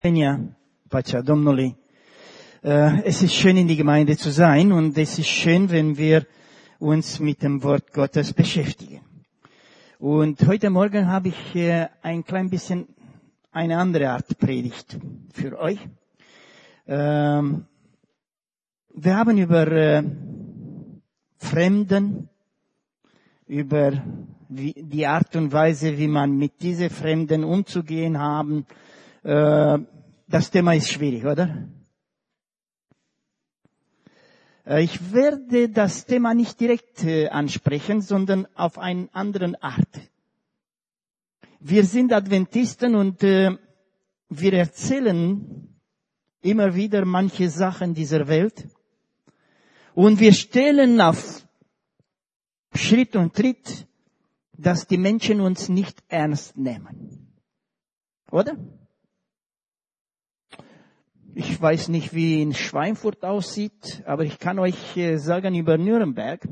Pacea Domnului. Es ist schön, in die Gemeinde zu sein, und es ist schön, wenn wir uns mit dem Wort Gottes beschäftigen. Und heute Morgen habe ich ein klein bisschen eine andere Art Predigt für euch. Wir haben über Fremden, über die Art und Weise, wie man mit diesen Fremden umzugehen haben. Das Thema ist schwierig, oder? Ich werde das Thema nicht direkt ansprechen, sondern auf eine andere Art. Wir sind Adventisten und wir erzählen immer wieder manche Sachen dieser Welt. Und wir stellen auf Schritt und Tritt, dass die Menschen uns nicht ernst nehmen. Oder? Ich weiß nicht, wie in Schweinfurt aussieht, aber ich kann euch sagen über Nürnberg.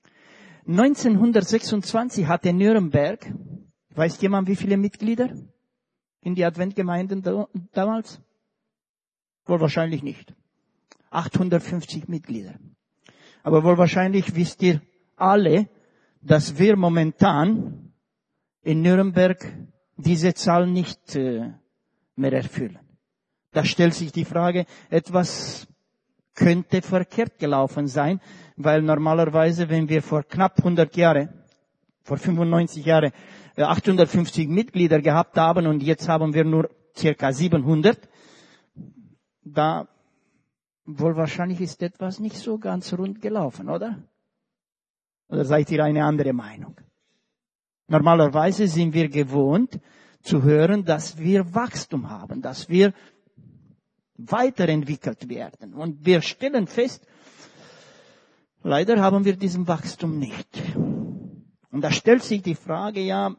1926 hatte Nürnberg, weiß jemand wie viele Mitglieder in die Adventgemeinden damals? Wohl wahrscheinlich nicht. 850 Mitglieder. Aber wohl wahrscheinlich wisst ihr alle, dass wir momentan in Nürnberg diese Zahl nicht mehr erfüllen. Da stellt sich die Frage, etwas könnte verkehrt gelaufen sein, weil normalerweise, wenn wir vor knapp 100 Jahren, vor 95 Jahren, 850 Mitglieder gehabt haben und jetzt haben wir nur circa 700, da wohl wahrscheinlich ist etwas nicht so ganz rund gelaufen, oder? Oder seid ihr eine andere Meinung? Normalerweise sind wir gewohnt zu hören, dass wir Wachstum haben, dass wir weiterentwickelt werden. Und wir stellen fest, leider haben wir diesen Wachstum nicht. Und da stellt sich die Frage, ja,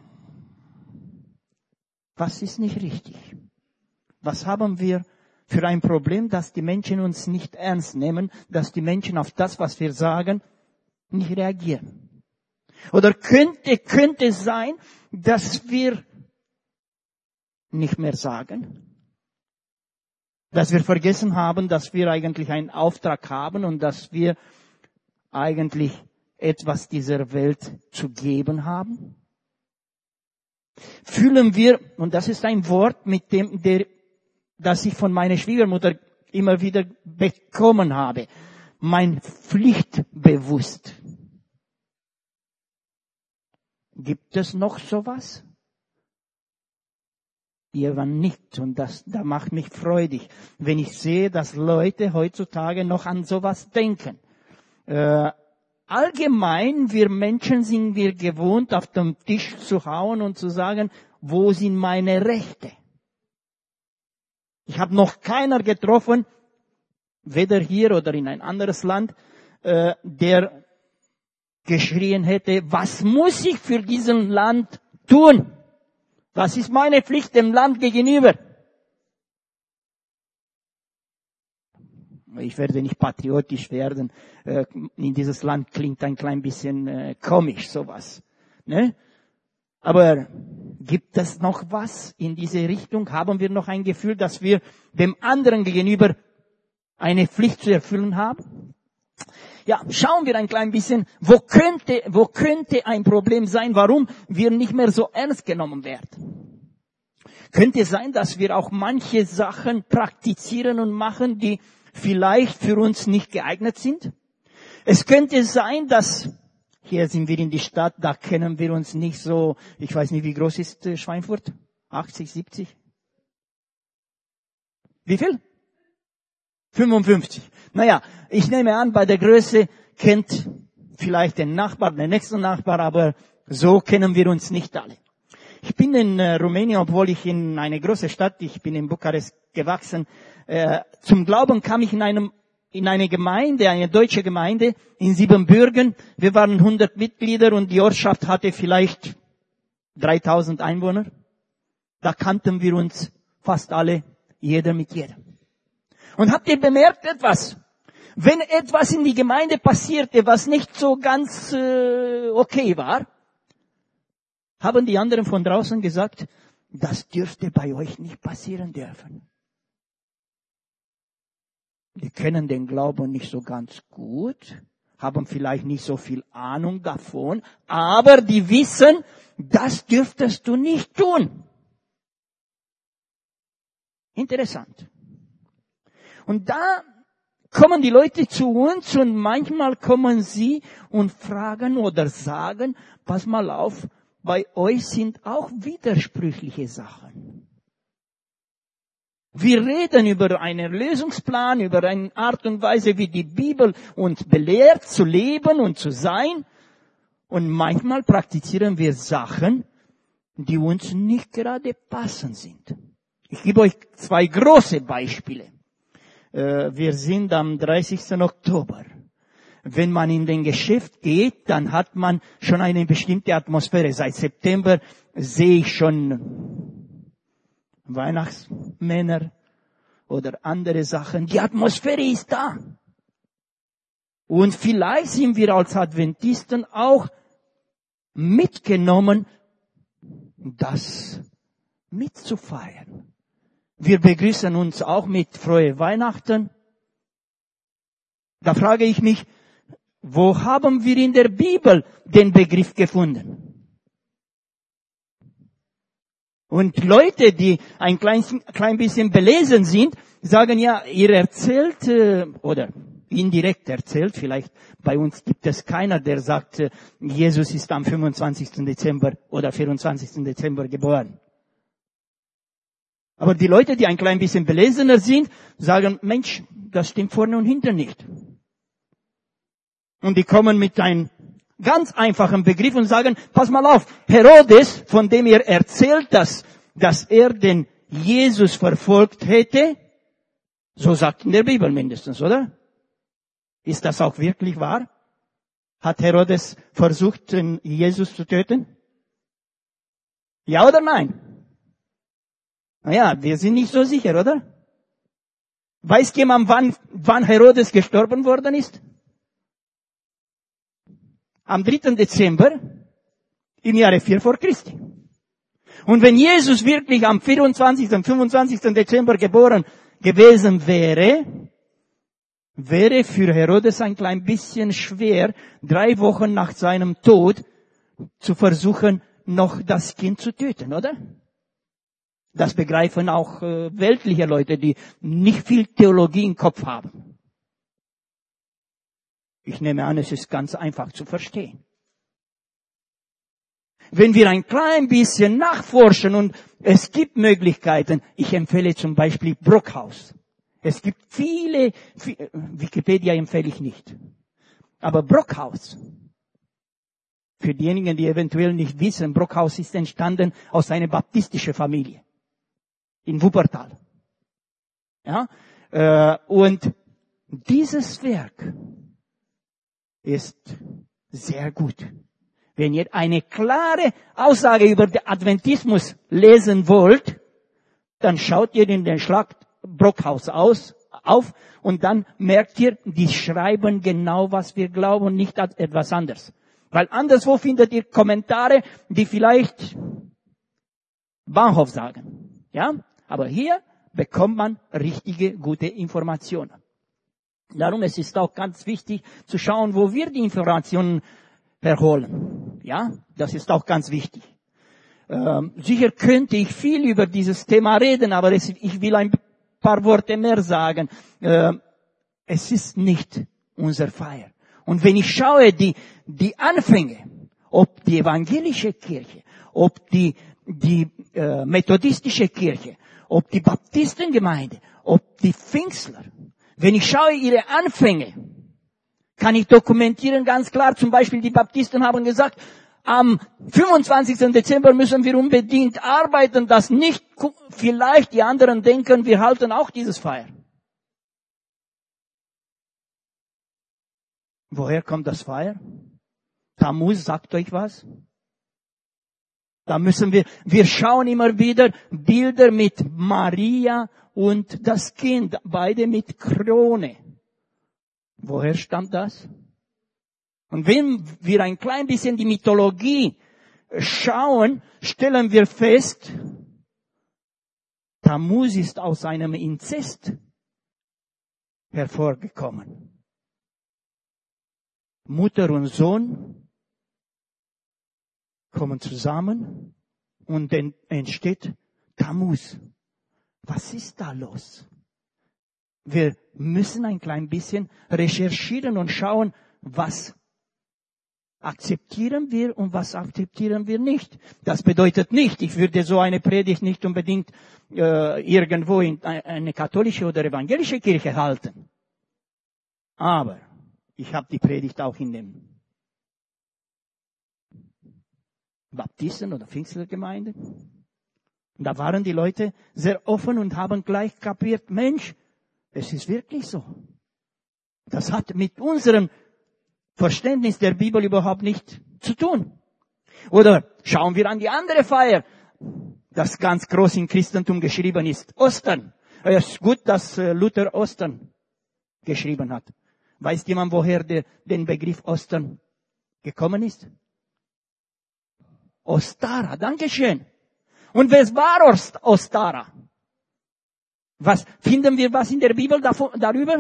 was ist nicht richtig? Was haben wir für ein Problem, dass die Menschen uns nicht ernst nehmen, dass die Menschen auf das, was wir sagen, nicht reagieren? Oder könnte es sein, dass wir nicht mehr sagen? Dass wir vergessen haben, dass wir eigentlich einen Auftrag haben und dass wir eigentlich etwas dieser Welt zu geben haben? Fühlen wir, und das ist ein Wort, das ich von meiner Schwiegermutter immer wieder bekommen habe, mein Pflichtbewusst. Gibt es noch sowas? Irgendwann nicht. Und da macht mich freudig, wenn ich sehe, dass Leute heutzutage noch an sowas denken. Allgemein, wir Menschen sind wir gewohnt, auf den Tisch zu hauen und zu sagen, wo sind meine Rechte? Ich habe noch keiner getroffen, weder hier oder in ein anderes Land, der geschrien hätte, was muss ich für diesen Land tun? Was ist meine Pflicht dem Land gegenüber? Ich werde nicht patriotisch werden. In dieses Land klingt ein klein bisschen komisch, sowas. Ne? Aber gibt es noch was in diese Richtung? Haben wir noch ein Gefühl, dass wir dem anderen gegenüber eine Pflicht zu erfüllen haben? Ja, schauen wir ein klein bisschen, wo könnte ein Problem sein, warum wir nicht mehr so ernst genommen werden? Könnte es sein, dass wir auch manche Sachen praktizieren und machen, die vielleicht für uns nicht geeignet sind? Es könnte sein, dass, hier sind wir in die Stadt, da kennen wir uns nicht so, ich weiß nicht, wie groß ist Schweinfurt? 80, 70? Wie viel? 55. Naja, ich nehme an, bei der Größe kennt vielleicht den Nachbar, den nächsten Nachbar, aber so kennen wir uns nicht alle. Ich bin in Rumänien, obwohl ich in eine große Stadt, ich bin in Bukarest gewachsen. Zum Glauben kam ich in eine Gemeinde, eine deutsche Gemeinde in Siebenbürgen. Wir waren 100 Mitglieder und die Ortschaft hatte vielleicht 3000 Einwohner. Da kannten wir uns fast alle, jeder mit jedem. Und habt ihr bemerkt etwas? Wenn etwas in die Gemeinde passierte, was nicht so ganz okay war, haben die anderen von draußen gesagt, Das dürfte bei euch nicht passieren dürfen. Die kennen den Glauben nicht so ganz gut, haben vielleicht nicht so viel Ahnung davon, aber die wissen, das dürftest du nicht tun. Interessant. Und da kommen die Leute zu uns und manchmal kommen sie und fragen oder sagen, pass mal auf, bei euch sind auch widersprüchliche Sachen. Wir reden über einen Lösungsplan, über eine Art und Weise, wie die Bibel uns belehrt, zu leben und zu sein. Und manchmal praktizieren wir Sachen, die uns nicht gerade passend sind. Ich gebe euch 2 große Beispiele. Wir sind am 30. Oktober. Wenn man in den Geschäft geht, dann hat man schon eine bestimmte Atmosphäre. Seit September sehe ich schon Weihnachtsmänner oder andere Sachen. Die Atmosphäre ist da. Und vielleicht sind wir als Adventisten auch mitgenommen, das mitzufeiern. Wir begrüßen uns auch mit frohe Weihnachten. Da frage ich mich, wo haben wir in der Bibel den Begriff gefunden? Und Leute, die ein klein bisschen belesen sind, sagen ja, ihr erzählt, oder indirekt erzählt, vielleicht bei uns gibt es keiner, der sagt, Jesus ist am 25. Dezember oder 24. Dezember geboren. Aber die Leute, die ein klein bisschen belesener sind, sagen, Mensch, das stimmt vorne und hinten nicht. Und die kommen mit einem ganz einfachen Begriff und sagen, pass mal auf, Herodes, von dem ihr erzählt, dass er den Jesus verfolgt hätte, so sagt in der Bibel mindestens, oder? Ist das auch wirklich wahr? Hat Herodes versucht, den Jesus zu töten? Ja oder nein? Naja, wir sind nicht so sicher, oder? Weiß jemand, wann Herodes gestorben worden ist? Am 3. Dezember im Jahre 4 vor Christi. Und wenn Jesus wirklich am 24. und 25. Dezember geboren gewesen wäre, wäre für Herodes ein klein bisschen schwer, 3 Wochen nach seinem Tod zu versuchen, noch das Kind zu töten, oder? Das begreifen auch weltliche Leute, die nicht viel Theologie im Kopf haben. Ich nehme an, es ist ganz einfach zu verstehen. Wenn wir ein klein bisschen nachforschen und es gibt Möglichkeiten, ich empfehle zum Beispiel Brockhaus. Es gibt viele, Wikipedia empfehle ich nicht. Aber Brockhaus, für diejenigen, die eventuell nicht wissen, Brockhaus ist entstanden aus einer baptistischen Familie in Wuppertal. Ja, und dieses Werk ist sehr gut. Wenn ihr eine klare Aussage über den Adventismus lesen wollt, dann schaut ihr in den Schlag Brockhaus auf und dann merkt ihr, die schreiben genau, was wir glauben und nicht etwas anderes. Weil anderswo findet ihr Kommentare, die vielleicht Bahnhof sagen. Ja? Aber hier bekommt man richtige, gute Informationen. Darum es ist auch ganz wichtig zu schauen, wo wir die Informationen herholen. Ja, das ist auch ganz wichtig. Sicher könnte ich viel über dieses Thema reden, aber ich will ein paar Worte mehr sagen. Es ist nicht unser Feier. Und wenn ich schaue, die Anfänge, ob die evangelische Kirche, ob die methodistische Kirche, ob die Baptistengemeinde, ob die Pfingstler, wenn ich schaue ihre Anfänge, kann ich dokumentieren ganz klar, zum Beispiel die Baptisten haben gesagt, am 25. Dezember müssen wir unbedingt arbeiten, dass nicht vielleicht die anderen denken, wir halten auch dieses Feier. Woher kommt das Feier? Tammuz sagt euch was? Da müssen wir schauen immer wieder Bilder mit Maria und das Kind, beide mit Krone. Woher stammt das? Und wenn wir ein klein bisschen die Mythologie schauen, stellen wir fest, Tammuz ist aus einem Inzest hervorgekommen. Mutter und Sohn kommen zusammen und dann entsteht Tammuz. Was ist da los? Wir müssen ein klein bisschen recherchieren und schauen, was akzeptieren wir und was akzeptieren wir nicht. Das bedeutet nicht, ich würde so eine Predigt nicht unbedingt irgendwo in eine katholische oder evangelische Kirche halten. Aber ich habe die Predigt auch in den Baptisten- oder Pfingstlergemeinden. Und da waren die Leute sehr offen und haben gleich kapiert, Mensch, es ist wirklich so. Das hat mit unserem Verständnis der Bibel überhaupt nicht zu tun. Oder schauen wir an die andere Feier, das ganz groß im Christentum geschrieben ist. Ostern. Es ist gut, dass Luther Ostern geschrieben hat. Weiß jemand, woher den Begriff Ostern gekommen ist? Ostara, Dankeschön. Und was war Ostara? Was finden wir was in der Bibel darüber?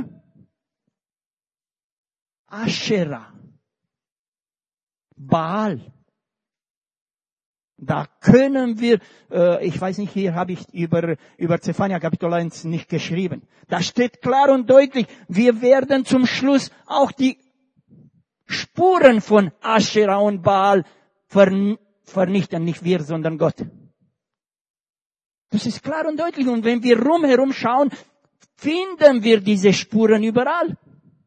Aschera. Baal. Da können wir, ich weiß nicht, hier habe ich über Zephania Kapitel 1 nicht geschrieben. Da steht klar und deutlich, wir werden zum Schluss auch die Spuren von Aschera und Baal vernichten. Nicht wir, sondern Gott. Das ist klar und deutlich. Und wenn wir rumherum schauen, finden wir diese Spuren überall.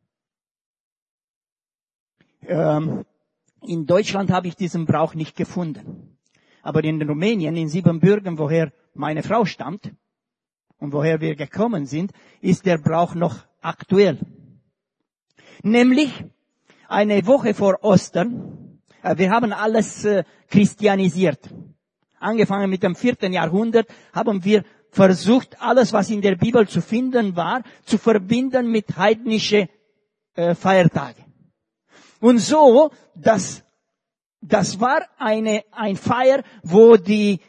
In Deutschland habe ich diesen Brauch nicht gefunden. Aber in Rumänien, in Siebenbürgen, woher meine Frau stammt und woher wir gekommen sind, ist der Brauch noch aktuell. Nämlich eine Woche vor Ostern, wir haben alles christianisiert. Angefangen mit dem 4. Jahrhundert haben wir versucht, alles, was in der Bibel zu finden war, zu verbinden mit heidnischen Feiertagen. Und so, das war ein Feier, wo die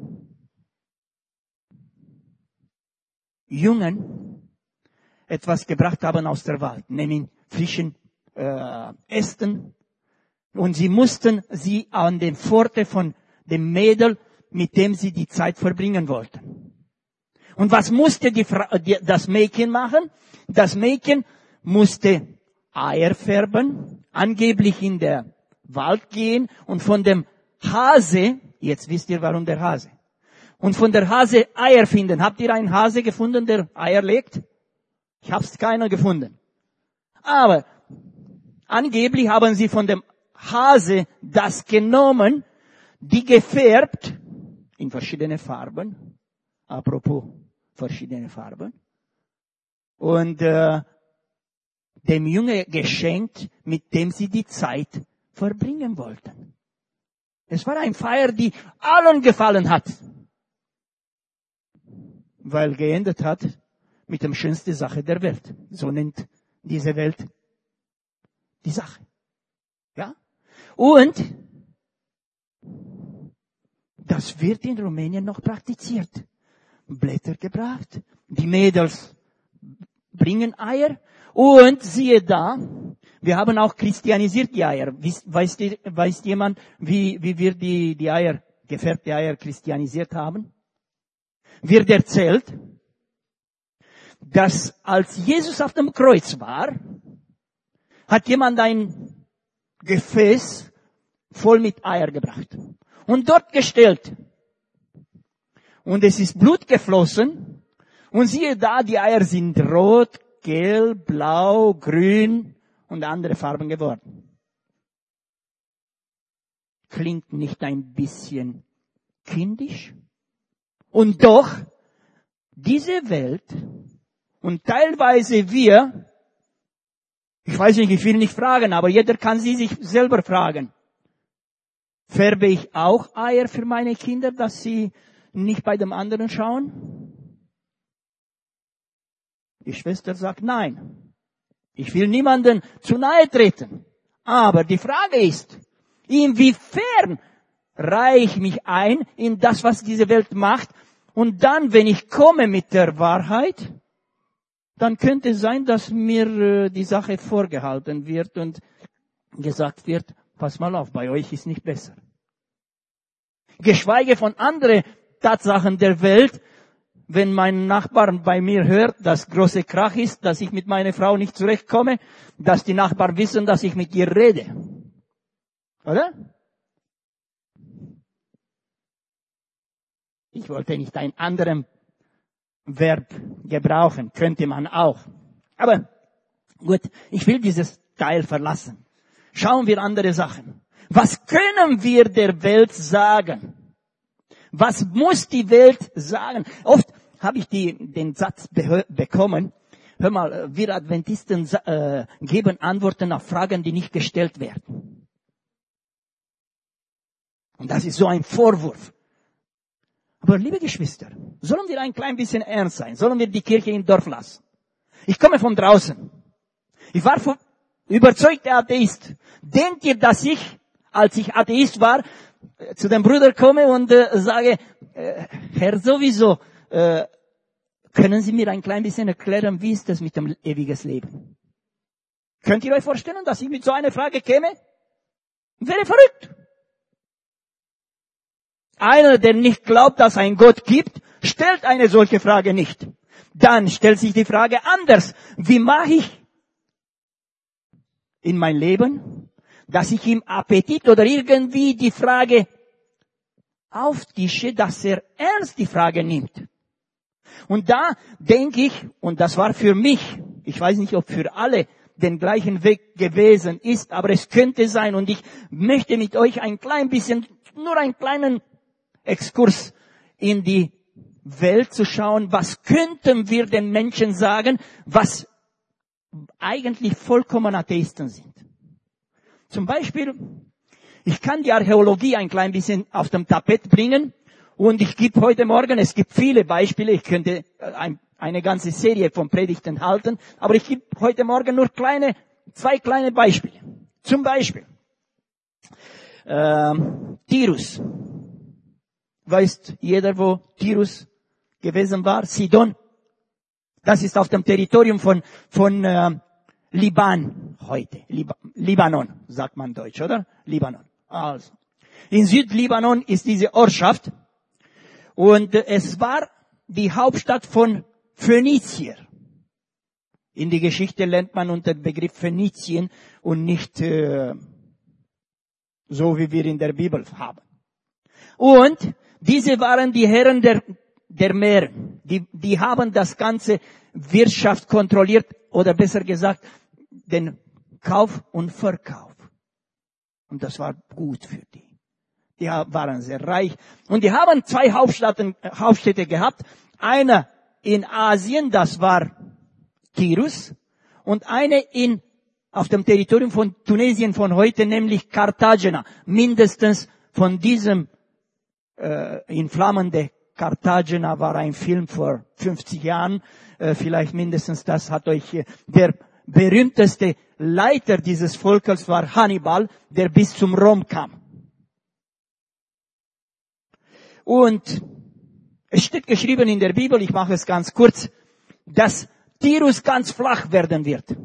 Jungen etwas gebracht haben aus der Wald, nämlich frischen Ästen. Und sie mussten sie an den Pforte von dem Mädel, mit dem sie die Zeit verbringen wollten. Und was musste das Mädchen machen? Das Mädchen musste Eier färben, angeblich in der Wald gehen und von dem Hase, jetzt wisst ihr warum der Hase, und von der Hase Eier finden. Habt ihr einen Hase gefunden, der Eier legt? Ich hab's keiner gefunden. Aber angeblich haben sie von dem Hase das genommen, die gefärbt in verschiedene Farben. Apropos verschiedene Farben. Und dem Jungen geschenkt, mit dem sie die Zeit verbringen wollten. Es war eine Feier, die allen gefallen hat. Weil geendet hat mit der schönsten Sache der Welt. So nennt diese Welt die Sache. Ja? Und das wird in Rumänien noch praktiziert. Blätter gebracht. Die Mädels bringen Eier. Und siehe da, wir haben auch christianisiert die Eier. Weiß jemand, wie wir die Eier, gefärbte Eier christianisiert haben? Wird erzählt, dass als Jesus auf dem Kreuz war, hat jemand ein Gefäß voll mit Eier gebracht und dort gestellt. Und es ist Blut geflossen und siehe da, die Eier sind rot, gelb, blau, grün und andere Farben geworden. Klingt nicht ein bisschen kindisch? Und doch, diese Welt und teilweise wir, ich weiß nicht, ich will nicht fragen, aber jeder kann sie sich selber fragen. Färbe ich auch Eier für meine Kinder, dass sie nicht bei dem anderen schauen? Die Schwester sagt nein. Ich will niemanden zu nahe treten. Aber die Frage ist, inwiefern reihe ich mich ein in das, was diese Welt macht Und dann, wenn ich komme mit der Wahrheit, dann könnte es sein, dass mir die Sache vorgehalten wird und gesagt wird, pass mal auf, bei euch ist nicht besser. Geschweige von anderen Tatsachen der Welt, wenn mein Nachbar bei mir hört, dass große Krach ist, dass ich mit meiner Frau nicht zurechtkomme, dass die Nachbarn wissen, dass ich mit ihr rede. Oder? Ich wollte nicht ein anderes Verb gebrauchen, könnte man auch. Aber gut, ich will dieses Teil verlassen. Schauen wir andere Sachen. Was können wir der Welt sagen? Was muss die Welt sagen? Oft habe ich den Satz bekommen, hör mal, wir Adventisten geben Antworten auf Fragen, die nicht gestellt werden. Und das ist so ein Vorwurf. Aber liebe Geschwister, sollen wir ein klein bisschen ernst sein? Sollen wir die Kirche im Dorf lassen? Ich komme von draußen. Ich war überzeugter Atheist. Denkt ihr, dass ich, als ich Atheist war, zu dem Bruder komme und sage, Herr, sowieso, können Sie mir ein klein bisschen erklären, wie ist das mit dem ewigen Leben? Könnt ihr euch vorstellen, dass ich mit so einer Frage käme? Wäre verrückt. Einer, der nicht glaubt, dass es einen Gott gibt, stellt eine solche Frage nicht. Dann stellt sich die Frage anders. Wie mache ich in mein Leben, dass ich im Appetit oder irgendwie die Frage auftische, dass er ernst die Frage nimmt? Und da denke ich, und das war für mich, ich weiß nicht, ob für alle den gleichen Weg gewesen ist, aber es könnte sein, und ich möchte mit euch ein klein bisschen, nur einen kleinen Exkurs in die Welt zu schauen, was könnten wir den Menschen sagen, was eigentlich vollkommen Atheisten sind. Zum Beispiel, ich kann die Archäologie ein klein bisschen auf dem Tapet bringen, und ich gebe heute Morgen, es gibt viele Beispiele, ich könnte eine ganze Serie von Predigten halten, aber ich gebe heute Morgen nur zwei kleine Beispiele. Zum Beispiel, Tyrus. Weiß jeder, wo Tyrus gewesen war? Sidon. Das ist auf dem Territorium von Liban heute. Libanon, sagt man Deutsch, oder? Libanon. Also. In Südlibanon ist diese Ortschaft. Und es war die Hauptstadt von Phönizier. In die Geschichte lernt man unter dem Begriff Phönizien und nicht so, wie wir in der Bibel haben. Und diese waren die Herren der Meere. Die haben das ganze Wirtschaft kontrolliert, oder besser gesagt, den Kauf und Verkauf. Und das war gut für die. Die waren sehr reich. Und die haben zwei Hauptstädte gehabt. Eine in Asien, das war Tyrus. Und eine auf dem Territorium von Tunesien von heute, nämlich Cartagena. Mindestens von diesem in Flammen de Cartagena war ein Film vor 50 Jahren. Vielleicht mindestens das hat euch der berühmteste Leiter dieses Volkes war Hannibal, der bis zum Rom kam. Und es steht geschrieben in der Bibel, ich mache es ganz kurz, dass Tyrus ganz flach werden wird.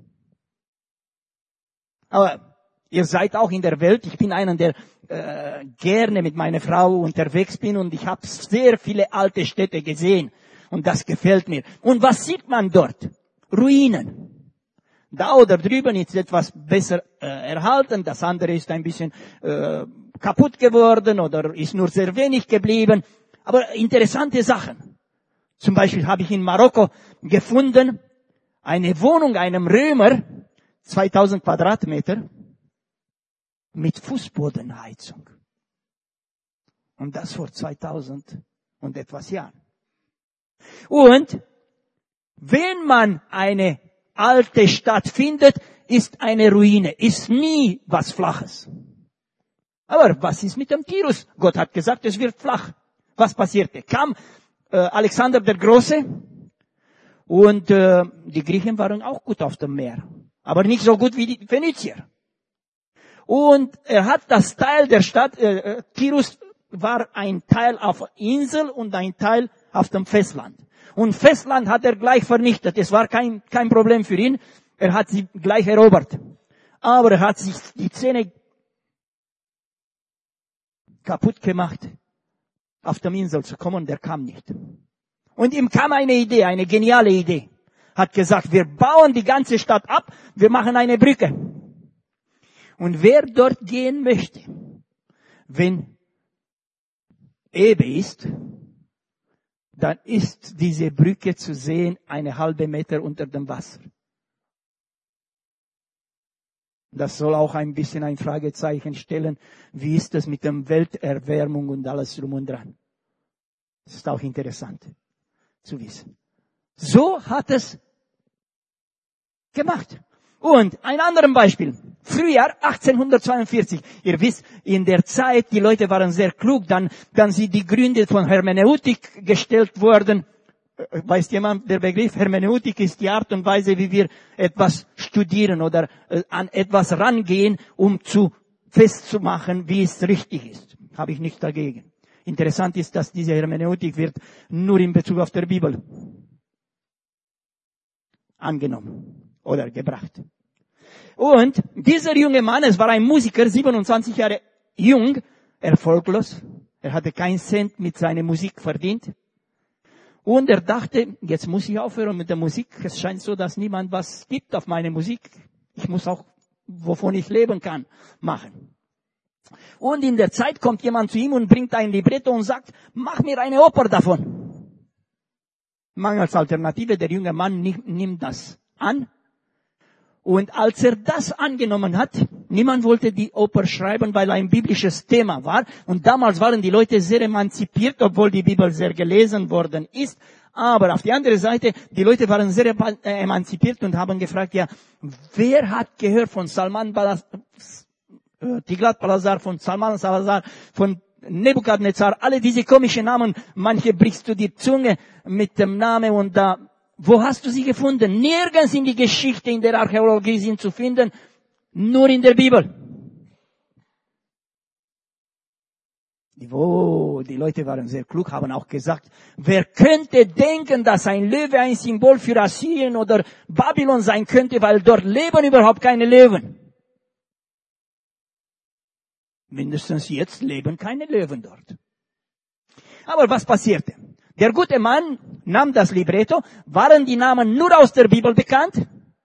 Aber ihr seid auch in der Welt. Ich bin einer, der gerne mit meiner Frau unterwegs bin, und ich habe sehr viele alte Städte gesehen. Und das gefällt mir. Und was sieht man dort? Ruinen. Da oder drüben ist etwas besser erhalten, das andere ist ein bisschen kaputt geworden oder ist nur sehr wenig geblieben. Aber interessante Sachen. Zum Beispiel habe ich in Marokko gefunden eine Wohnung einem Römer, 2000 Quadratmeter, mit Fußbodenheizung. Und das vor 2000 und etwas Jahren. Und wenn man eine alte Stadt findet, ist eine Ruine, ist nie was Flaches. Aber was ist mit dem Tyrus? Gott hat gesagt, es wird flach. Was passierte? Kam Alexander der Große, und die Griechen waren auch gut auf dem Meer, aber nicht so gut wie die Phönizier. Und er hat das Teil der Stadt Tyrus war ein Teil auf der Insel und ein Teil auf dem Festland. Und Festland hat er gleich vernichtet. Es war kein Problem für ihn. Er hat sie gleich erobert. Aber er hat sich die Zähne kaputt gemacht, auf der Insel zu kommen, und er kam nicht. Und ihm kam eine Idee, eine geniale Idee. Hat gesagt, wir bauen die ganze Stadt ab, wir machen eine Brücke. Und wer dort gehen möchte, wenn Ebbe ist, dann ist diese Brücke zu sehen, 1,5 Meter unter dem Wasser. Das soll auch ein bisschen ein Fragezeichen stellen. Wie ist das mit der Welterwärmung und alles drum und dran? Das ist auch interessant zu wissen. So hat es gemacht. Und ein anderes Beispiel. Frühjahr 1842. Ihr wisst, in der Zeit, die Leute waren sehr klug, dann sind die Gründe von Hermeneutik gestellt worden. Weiß jemand, der Begriff Hermeneutik ist die Art und Weise, wie wir etwas studieren oder an etwas rangehen, um festzumachen, wie es richtig ist. Habe ich nichts dagegen. Interessant ist, dass diese Hermeneutik wird nur in Bezug auf der Bibel angenommen oder gebracht. Und dieser junge Mann, es war ein Musiker, 27 Jahre jung, erfolglos. Er hatte keinen Cent mit seiner Musik verdient. Und er dachte, jetzt muss ich aufhören mit der Musik. Es scheint so, dass niemand was gibt auf meine Musik. Ich muss auch, wovon ich leben kann, machen. Und in der Zeit kommt jemand zu ihm und bringt ein Libretto und sagt, mach mir eine Oper davon. Mangels Alternative, der junge Mann nimmt das an. Und als er das angenommen hat, niemand wollte die Oper schreiben, weil ein biblisches Thema war. Und damals waren die Leute sehr emanzipiert, obwohl die Bibel sehr gelesen worden ist. Aber auf die andere Seite, die Leute waren sehr emanzipiert und haben gefragt, ja, wer hat gehört von Tiglat-Pileser, von Salman Salazar, von Nebukadnezar, alle diese komischen Namen, manche brichst du die Zunge mit dem Namen und da, wo hast du sie gefunden? Nirgends in die Geschichte, in der Archäologie sind zu finden, nur in der Bibel. Die Leute waren sehr klug, haben auch gesagt, wer könnte denken, dass ein Löwe ein Symbol für Assyrien oder Babylon sein könnte, weil dort leben überhaupt keine Löwen. Mindestens jetzt leben keine Löwen dort. Aber was passierte? Der gute Mann nahm das Libretto, waren die Namen nur aus der Bibel bekannt,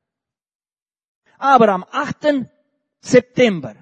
aber am 8. September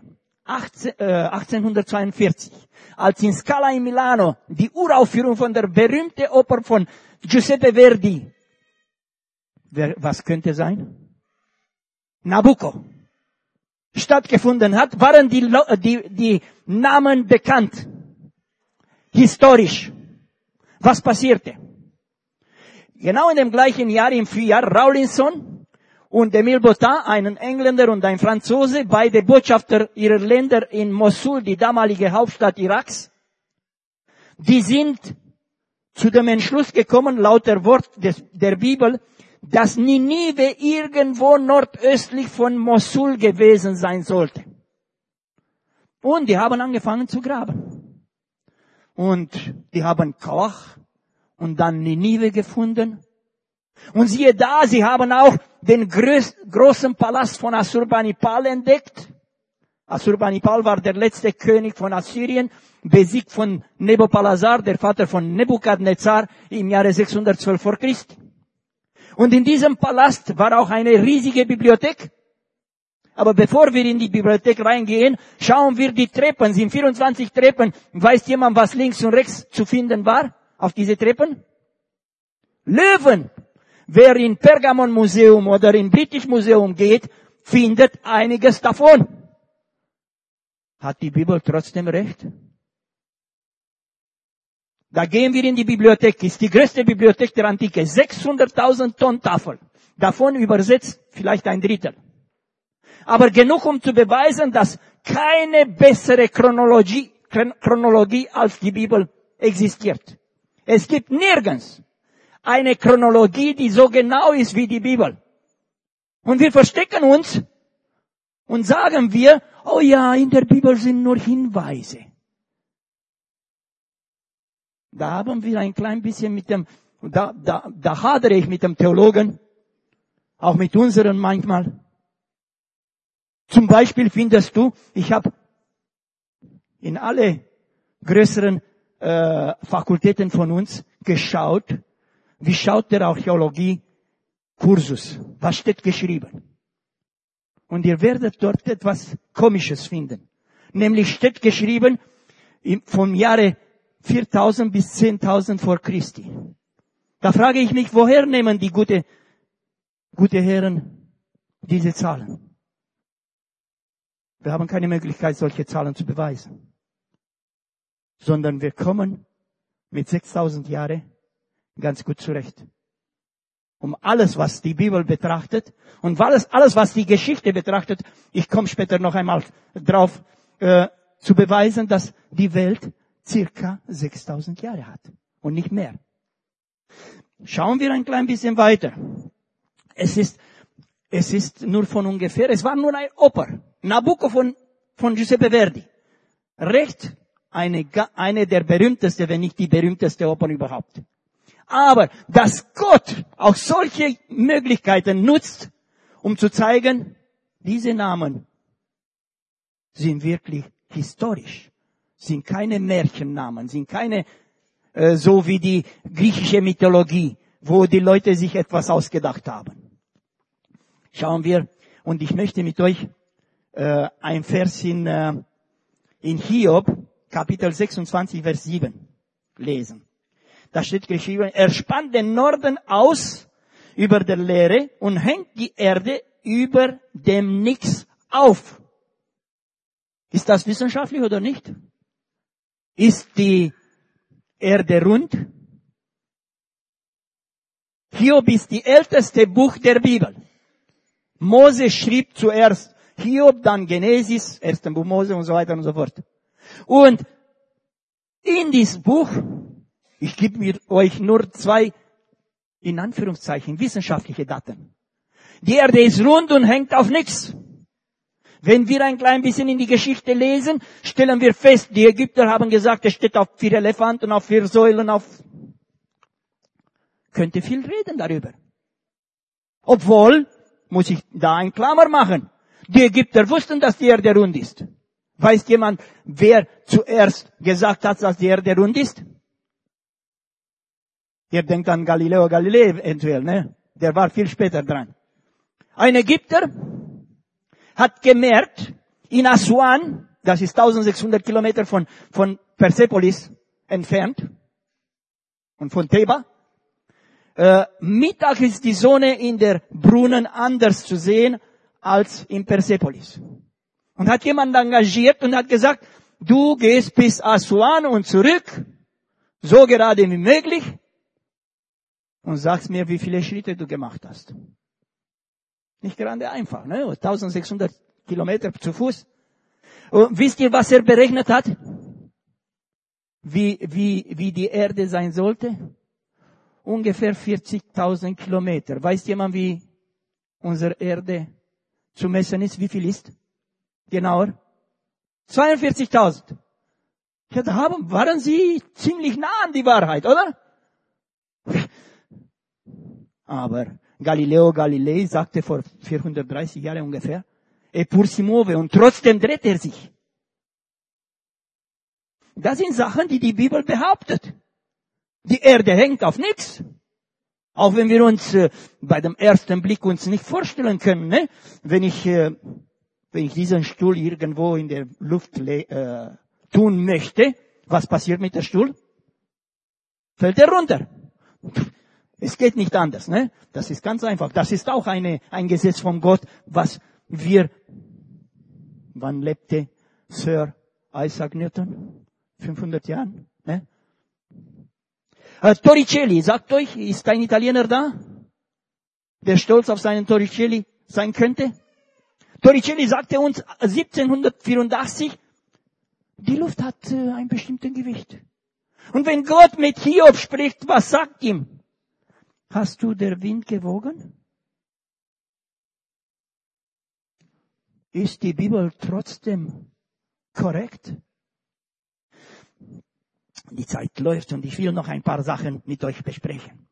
1842, als in Scala in Milano die Uraufführung von der berühmten Oper von Giuseppe Verdi, was könnte sein? Nabucco, stattgefunden hat, waren die Namen bekannt, historisch. Was passierte? Genau in dem gleichen Jahr, im Frühjahr, Rawlinson und Emile Botin, ein Engländer und ein Franzose, beide Botschafter ihrer Länder in Mosul, die damalige Hauptstadt Iraks, die sind zu dem Entschluss gekommen, laut der Wort der Bibel, dass Ninive irgendwo nordöstlich von Mosul gewesen sein sollte. Und die haben angefangen zu graben. Und die haben Korach und dann Ninive gefunden. Und siehe da, sie haben auch den großen Palast von Assurbanipal entdeckt. Assurbanipal war der letzte König von Assyrien, besiegt von Nabopolassar, der Vater von Nebukadnezar, im Jahre 612 vor Christi. Und in diesem Palast war auch eine riesige Bibliothek. Aber bevor wir in die Bibliothek reingehen, schauen wir die Treppen. Es sind 24 Treppen. Weiß jemand, was links und rechts zu finden war auf diese Treppen? Löwen. Wer in Pergamon Museum oder in British Museum geht, findet einiges davon. Hat die Bibel trotzdem recht? Da gehen wir in die Bibliothek. Ist die größte Bibliothek der Antike. 600.000 Tonnen Tafel. Davon übersetzt vielleicht ein Drittel. Aber genug, um zu beweisen, dass keine bessere Chronologie als die Bibel existiert. Es gibt nirgends eine Chronologie, die so genau ist wie die Bibel. Und wir verstecken uns und sagen wir, oh ja, in der Bibel sind nur Hinweise. Da haben wir ein klein bisschen da hadere ich mit dem Theologen, auch mit unseren manchmal. Zum Beispiel findest du, ich habe in alle größeren Fakultäten von uns geschaut, wie schaut der Archäologie-Kursus, was steht geschrieben. Und ihr werdet dort etwas Komisches finden. Nämlich steht geschrieben, vom Jahre 4000 bis 10.000 vor Christi. Da frage ich mich, woher nehmen die gute Herren diese Zahlen? Wir haben keine Möglichkeit, solche Zahlen zu beweisen. Sondern wir kommen mit 6.000 Jahren ganz gut zurecht. Um alles, was die Bibel betrachtet und alles, was die Geschichte betrachtet, ich komme später noch einmal drauf, zu beweisen, dass die Welt circa 6.000 Jahre hat und nicht mehr. Schauen wir ein klein bisschen weiter. Es ist nur von ungefähr, es war nur ein Oper. Nabucco von Giuseppe Verdi. Recht eine der berühmtesten, wenn nicht die berühmteste Opern überhaupt. Aber dass Gott auch solche Möglichkeiten nutzt, um zu zeigen, diese Namen sind wirklich historisch, sind keine Märchennamen, sind keine so wie die griechische Mythologie, wo die Leute sich etwas ausgedacht haben. Schauen wir, und ich möchte mit euch ein Vers in Hiob, Kapitel 26, Vers 7 lesen. Da steht geschrieben, er spannt den Norden aus über der Leere und hängt die Erde über dem Nix auf. Ist das wissenschaftlich oder nicht? Ist die Erde rund? Hiob ist die älteste Buch der Bibel. Mose schrieb zuerst Hiob, dann Genesis, 1. Buch Mose und so weiter und so fort. Und in diesem Buch, ich gebe euch nur 2, in Anführungszeichen, wissenschaftliche Daten. Die Erde ist rund und hängt auf nichts. Wenn wir ein klein bisschen in die Geschichte lesen, stellen wir fest, die Ägypter haben gesagt, es steht auf 4 Elefanten, auf 4 Säulen, könnte viel reden darüber. Obwohl, muss ich da ein Klammer machen, die Ägypter wussten, dass die Erde rund ist. Weiß jemand, wer zuerst gesagt hat, dass die Erde rund ist? Ihr denkt an Galileo Galilei eventuell, ne? Der war viel später dran. Ein Ägypter hat gemerkt, in Aswan, das ist 1600 Kilometer von Persepolis entfernt, und von Theba, Mittag ist die Sonne in der Brunnen anders zu sehen als in Persepolis. Und hat jemand engagiert und hat gesagt, du gehst bis Aswan und zurück, so gerade wie möglich, und sagst mir, wie viele Schritte du gemacht hast. Nicht gerade einfach, ne? 1600 Kilometer zu Fuß. Und wisst ihr, was er berechnet hat? Wie die Erde sein sollte? Ungefähr 40.000 Kilometer. Weiß jemand, wie unsere Erde zu messen ist? Wie viel ist? Genauer? 42.000. Ja, waren sie ziemlich nah an die Wahrheit, oder? Aber Galileo Galilei sagte vor 430 Jahren ungefähr, eppur si muove, und trotzdem dreht er sich. Das sind Sachen, die die Bibel behauptet. Die Erde hängt auf nichts. Auch wenn wir uns bei dem ersten Blick uns nicht vorstellen können, ne? Wenn ich diesen Stuhl irgendwo in der Luft tun möchte, was passiert mit dem Stuhl? Fällt er runter. Es geht nicht anders, ne? Das ist ganz einfach. Das ist auch ein Gesetz von Gott, wann lebte Sir Isaac Newton? 500 Jahren, ne? Torricelli, sagt euch, ist ein Italiener da, der stolz auf seinen Torricelli sein könnte? Torricelli sagte uns 1784, die Luft hat ein bestimmtes Gewicht. Und wenn Gott mit Hiob spricht, was sagt ihm? Hast du der Wind gewogen? Ist die Bibel trotzdem korrekt? Die Zeit läuft und ich will noch ein paar Sachen mit euch besprechen.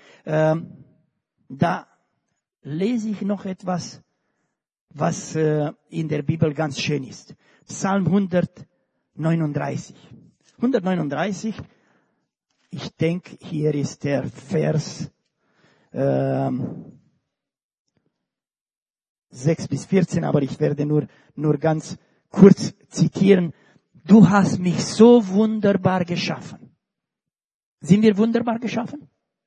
Da lese ich noch etwas, was in der Bibel ganz schön ist. Psalm 139. 139, ich denke, hier ist der Vers 6 bis 14, aber ich werde nur ganz kurz zitieren. Du hast mich so wunderbar geschaffen. Sind wir wunderbar geschaffen?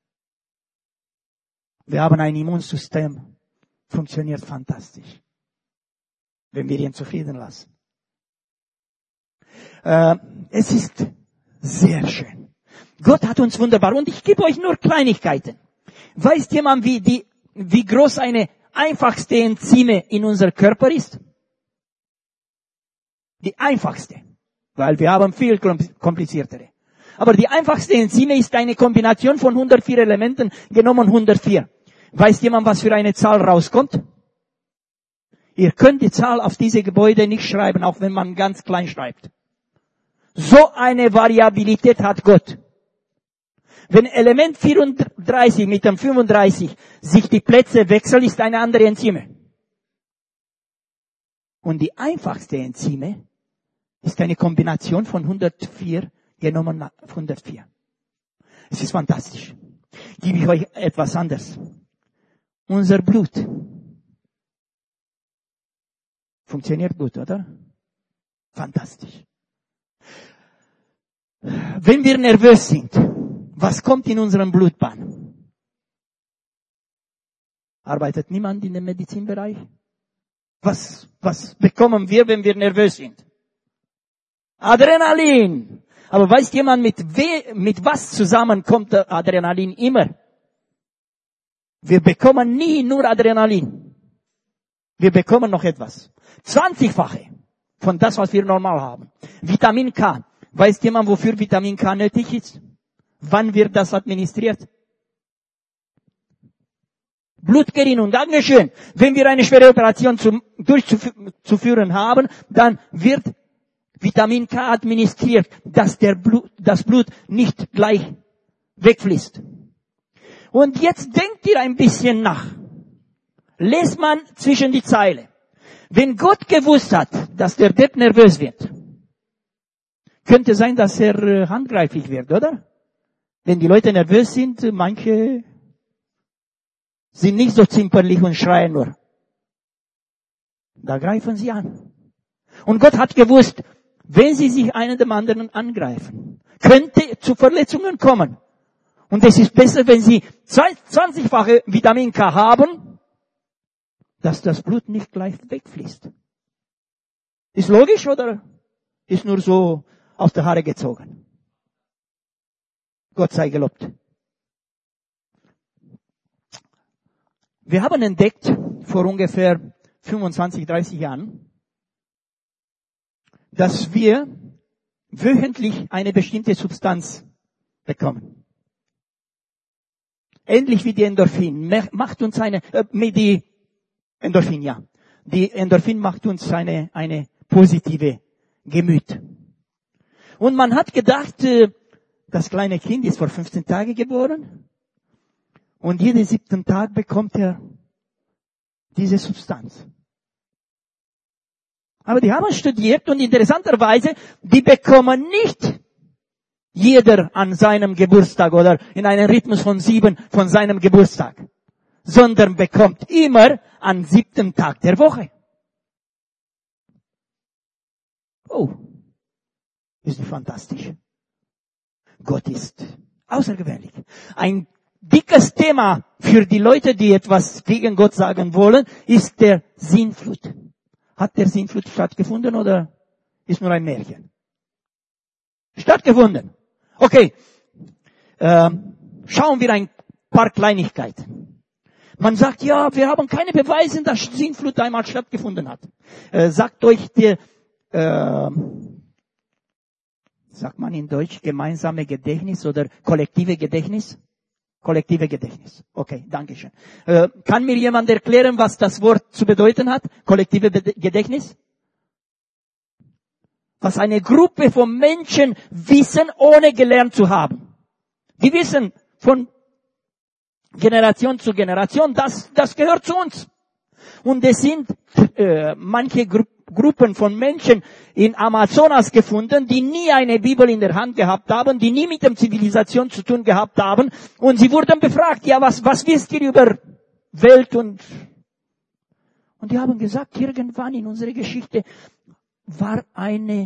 Wir haben ein Immunsystem, funktioniert fantastisch, wenn wir ihn zufrieden lassen. Es ist sehr schön. Gott hat uns wunderbar, und ich gebe euch nur Kleinigkeiten. Weiß jemand, wie groß eine einfachste Enzyme in unserem Körper ist? Die einfachste. Weil wir haben viel kompliziertere. Aber die einfachste Enzyme ist eine Kombination von 104 Elementen, genommen 104. Weiß jemand, was für eine Zahl rauskommt? Ihr könnt die Zahl auf diese Gebäude nicht schreiben, auch wenn man ganz klein schreibt. So eine Variabilität hat Gott. Wenn Element 34 mit dem 35 sich die Plätze wechseln, ist eine andere Enzyme. Und die einfachste Enzyme ist eine Kombination von 104 genommen 104. Es ist fantastisch. Gebe ich euch etwas anderes. Unser Blut funktioniert gut, oder? Fantastisch. Wenn wir nervös sind, was kommt in unserem Blutbahn? Arbeitet niemand in dem Medizinbereich? Was bekommen wir, wenn wir nervös sind? Adrenalin. Aber weiß jemand, mit was zusammen kommt der Adrenalin immer? Wir bekommen nie nur Adrenalin. Wir bekommen noch etwas. 20-fache von das, was wir normal haben. Vitamin K. Weiß jemand, wofür Vitamin K nötig ist? Wann wird das administriert? Blutgerinnung, Dankeschön. Wenn wir eine schwere Operation durchzuführen haben, dann wird Vitamin K administriert, dass das Blut nicht gleich wegfließt. Und jetzt denkt ihr ein bisschen nach. Lest man zwischen die Zeilen. Wenn Gott gewusst hat, dass der Depp nervös wird, könnte sein, dass er handgreiflich wird, oder? Wenn die Leute nervös sind, manche sind nicht so zimperlich und schreien nur. Da greifen sie an. Und Gott hat gewusst, wenn sie sich einen dem anderen angreifen, könnte zu Verletzungen kommen. Und es ist besser, wenn sie 20-fache Vitamin K haben, dass das Blut nicht gleich wegfließt. Ist logisch oder ist nur so aus der Haare gezogen? Gott sei gelobt. Wir haben entdeckt, vor ungefähr 25, 30 Jahren, dass wir wöchentlich eine bestimmte Substanz bekommen. Ähnlich wie die Endorphin. Die Endorphin macht uns eine positive Gemüt. Und man hat gedacht, das kleine Kind ist vor 15 Tagen geboren. Und jeden 7. Tag bekommt er diese Substanz. Aber die haben studiert und interessanterweise, die bekommen nicht jeder an seinem Geburtstag oder in einem Rhythmus von 7 von seinem Geburtstag, sondern bekommt immer am 7. Tag der Woche. Oh, ist nicht fantastisch. Gott ist außergewöhnlich. Ein dickes Thema für die Leute, die etwas gegen Gott sagen wollen, ist der Sintflut. Hat der Sintflut stattgefunden oder ist nur ein Märchen? Stattgefunden. Okay. Schauen wir ein paar Kleinigkeiten. Man sagt, ja, wir haben keine Beweise, dass Sintflut einmal stattgefunden hat. Sagt euch sagt man in Deutsch gemeinsame Gedächtnis oder kollektive Gedächtnis? Kollektive Gedächtnis. Okay, danke schön. Kann mir jemand erklären, was das Wort zu bedeuten hat? Kollektive Gedächtnis? was eine Gruppe von Menschen wissen, ohne gelernt zu haben. Die wissen von Generation zu Generation, das gehört zu uns. Und es sind manche Gruppen von Menschen in Amazonas gefunden, die nie eine Bibel in der Hand gehabt haben, die nie mit der Zivilisation zu tun gehabt haben. Und sie wurden befragt, ja, was wisst ihr über Welt? Und die haben gesagt, irgendwann in unserer Geschichte war ein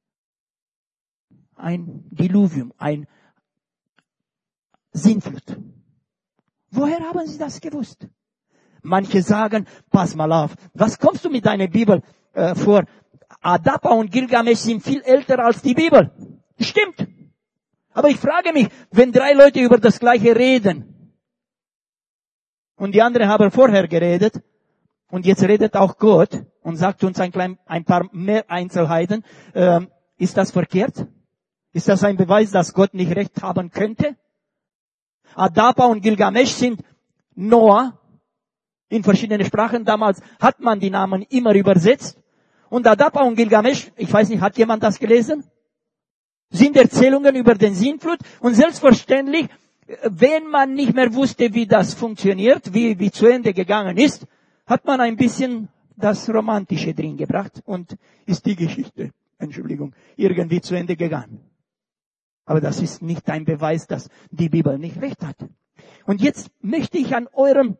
Diluvium, ein Sintflut. Woher haben sie das gewusst? Manche sagen, pass mal auf, was kommst du mit deiner Bibel vor? Adapa und Gilgamesch sind viel älter als die Bibel. Stimmt. Aber ich frage mich, wenn 3 Leute über das Gleiche reden und die anderen haben vorher geredet und jetzt redet auch Gott und sagt uns ein paar mehr Einzelheiten, ist das verkehrt? Ist das ein Beweis, dass Gott nicht recht haben könnte? Adapa und Gilgamesch sind Noah in verschiedenen Sprachen. Damals hat man die Namen immer übersetzt. Und Adapa und Gilgamesch, ich weiß nicht, hat jemand das gelesen? Sind Erzählungen über den Sintflut. Und selbstverständlich, wenn man nicht mehr wusste, wie das funktioniert, wie zu Ende gegangen ist, hat man ein bisschen das Romantische drin gebracht und ist die Geschichte, irgendwie zu Ende gegangen. Aber das ist nicht ein Beweis, dass die Bibel nicht recht hat. Und jetzt möchte ich an eurem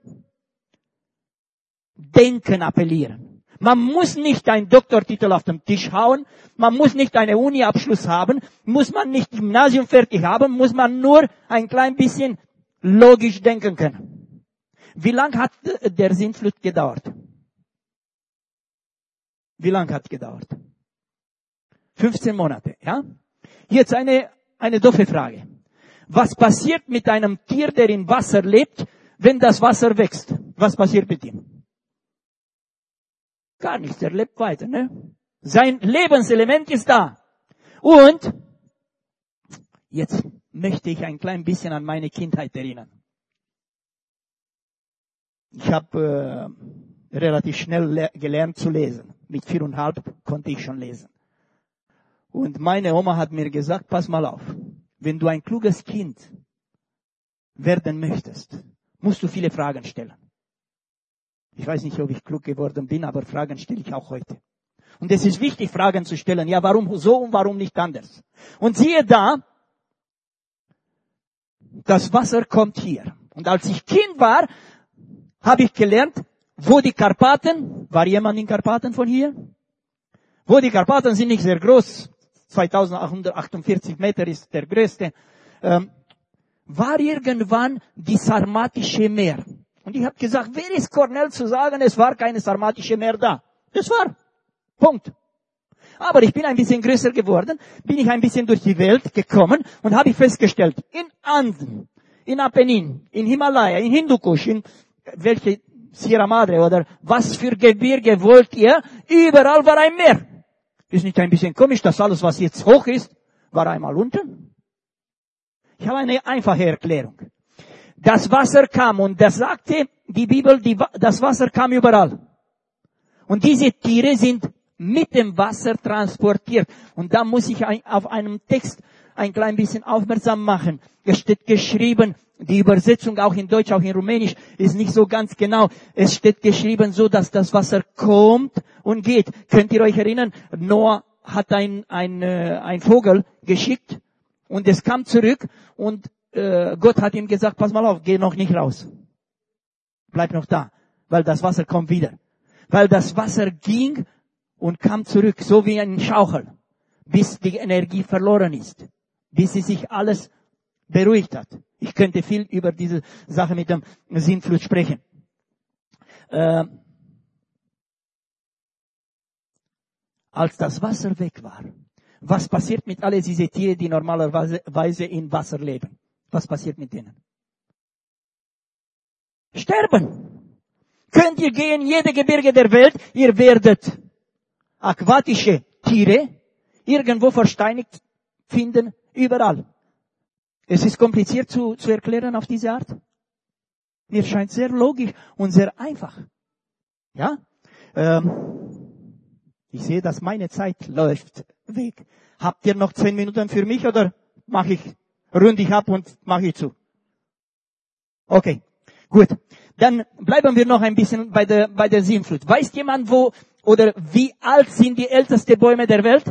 Denken appellieren. Man muss nicht einen Doktortitel auf den Tisch hauen, man muss nicht einen Uni-Abschluss haben, muss man nicht Gymnasium fertig haben, muss man nur ein klein bisschen logisch denken können. Wie lang hat der Sintflut gedauert? Wie lang hat es gedauert? 15 Monate, ja? Jetzt eine doofe Frage. Was passiert mit einem Tier, der im Wasser lebt, wenn das Wasser wächst? Was passiert mit ihm? Gar nichts, er lebt weiter, ne? Sein Lebenselement ist da. Und jetzt möchte ich ein klein bisschen an meine Kindheit erinnern. Ich habe relativ schnell gelernt zu lesen. Mit 4,5 konnte ich schon lesen. Und meine Oma hat mir gesagt, pass mal auf, wenn du ein kluges Kind werden möchtest, musst du viele Fragen stellen. Ich weiß nicht, ob ich klug geworden bin, aber Fragen stelle ich auch heute. Und es ist wichtig, Fragen zu stellen. Ja, warum so und warum nicht anders? Und siehe da, das Wasser kommt hier. Und als ich Kind war, habe ich gelernt, wo die Karpaten, war jemand in Karpaten von hier? Wo die Karpaten sind nicht sehr groß, 2848 Meter ist der größte, war irgendwann die Sarmatische Meer. Und ich habe gesagt, wer ist Cornell zu sagen, es war keine Sarmatische Meer da? Das war. Punkt. Aber ich bin ein bisschen größer geworden, bin ich ein bisschen durch die Welt gekommen und habe ich festgestellt, in Anden, in Apennin, in Himalaya, in Hindukusch, in welche Sierra Madre oder was für Gebirge wollt ihr, überall war ein Meer. Ist nicht ein bisschen komisch, dass alles, was jetzt hoch ist, war einmal unten? Ich habe eine einfache Erklärung. Das Wasser kam und das sagte die Bibel, das Wasser kam überall. Und diese Tiere sind mit dem Wasser transportiert. Und da muss ich auf einem Text ein klein bisschen aufmerksam machen. Es steht geschrieben, die Übersetzung auch in Deutsch, auch in Rumänisch, ist nicht so ganz genau. Es steht geschrieben so, dass das Wasser kommt und geht. Könnt ihr euch erinnern? Noah hat ein Vogel geschickt und es kam zurück und Gott hat ihm gesagt, pass mal auf, geh noch nicht raus. Bleib noch da, weil das Wasser kommt wieder. Weil das Wasser ging und kam zurück, so wie ein Schaukel, bis die Energie verloren ist, bis sie sich alles beruhigt hat. Ich könnte viel über diese Sache mit dem Sintflut sprechen. Als das Wasser weg war, was passiert mit all diesen Tieren, die normalerweise im Wasser leben? Was passiert mit denen? Sterben. Könnt ihr gehen, jede Gebirge der Welt, ihr werdet aquatische Tiere irgendwo versteinigt finden, überall. Es ist kompliziert zu erklären auf diese Art. Mir scheint sehr logisch und sehr einfach. Ja? Ich sehe, dass meine Zeit läuft weg. Habt ihr noch 10 Minuten für mich oder runde ich ab und mache ich zu? Okay, gut. Dann bleiben wir noch ein bisschen bei der Sintflut. Weiß jemand wo oder wie alt sind die ältesten Bäume der Welt?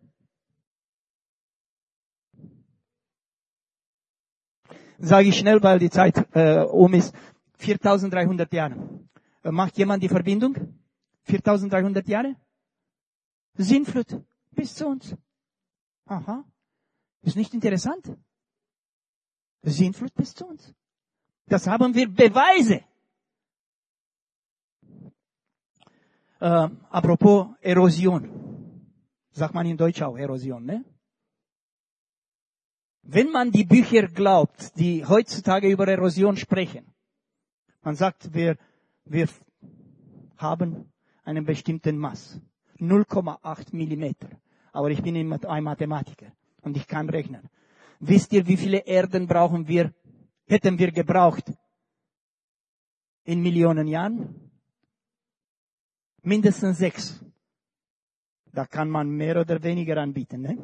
Sage ich schnell, weil die Zeit ist. 4300 Jahre. Macht jemand die Verbindung? 4300 Jahre? Sintflut bis zu uns. Aha. Ist nicht interessant? Sintflut bis zu uns. Das haben wir Beweise. Apropos Erosion. Sagt man in Deutsch auch Erosion, ne? Wenn man die Bücher glaubt, die heutzutage über Erosion sprechen, man sagt, wir haben einen bestimmten Maß. 0,8 Millimeter. Aber ich bin ein Mathematiker und ich kann rechnen. Wisst ihr, wie viele Erden hätten wir gebraucht in Millionen Jahren? Mindestens 6. Da kann man mehr oder weniger anbieten, ne?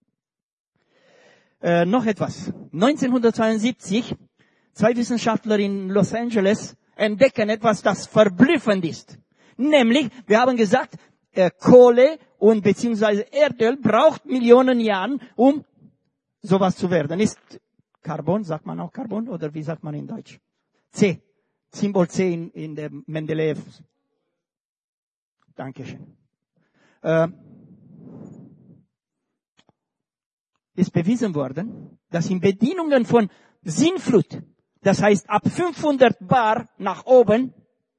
Noch etwas. 1972, 2 Wissenschaftler in Los Angeles entdecken etwas, das verblüffend ist. Nämlich, wir haben gesagt, Kohle und beziehungsweise Erdöl braucht Millionen Jahren, um sowas zu werden. Ist Carbon, sagt man auch Carbon, oder wie sagt man in Deutsch? C. Symbol C in der Mendeleev. Dankeschön. Ist bewiesen worden, dass in Bedingungen von Sintflut, das heißt ab 500 Bar nach oben,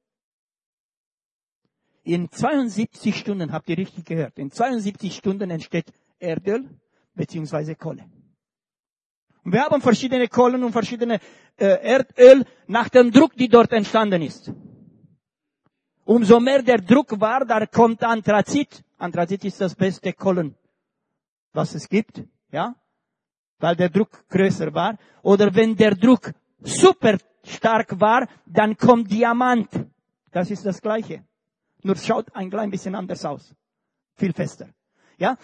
in 72 Stunden, habt ihr richtig gehört, in 72 Stunden entsteht Erdöl bzw. Kohle. Und wir haben verschiedene Kohlen und verschiedene Erdöl nach dem Druck, die dort entstanden ist. Umso mehr der Druck war, da kommt Anthrazit. Anthrazit ist das beste Kohlen, was es gibt, ja, weil der Druck größer war. Oder wenn der Druck super stark war, dann kommt Diamant. Das ist das Gleiche. Nur schaut ein klein bisschen anders aus. Viel fester. Ja,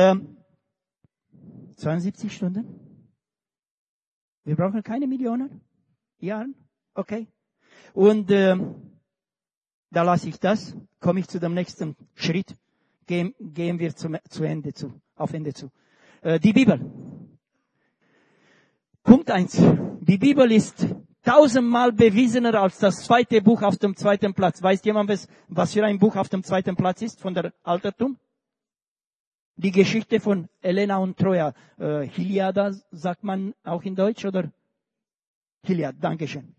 72 Stunden. Wir brauchen keine Millionen Jahren. Okay. Und da lasse ich das. Komme ich zu dem nächsten Schritt. Gehen wir auf Ende zu. Die Bibel. Punkt 1. Die Bibel ist 1000-mal bewiesener als das zweite Buch auf dem zweiten Platz. Weiß jemand, was für ein Buch auf dem zweiten Platz ist von der Altertum? Die Geschichte von Elena und Troja. Hiliada sagt man auch in Deutsch, oder? Hiliad, Dankeschön.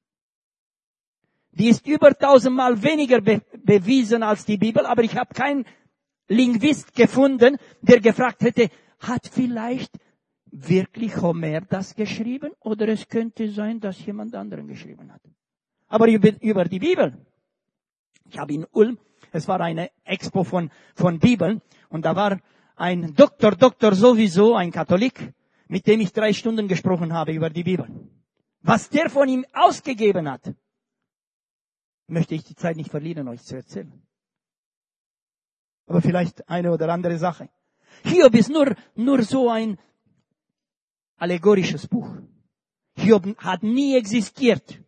Die ist über 1000-mal weniger bewiesen als die Bibel, aber ich habe keinen Linguist gefunden, der gefragt hätte, hat vielleicht wirklich Homer das geschrieben oder es könnte sein, dass jemand anderen geschrieben hat. Aber über die Bibel. Ich habe in Ulm, es war eine Expo von Bibeln und da war ein Doktor sowieso, ein Katholik, mit dem ich 3 Stunden gesprochen habe über die Bibel. Was der von ihm ausgegeben hat, möchte ich die Zeit nicht verlieren, euch zu erzählen. Aber vielleicht eine oder andere Sache. Hiob ist nur so ein allegorisches Buch. Hiob hat nie existiert.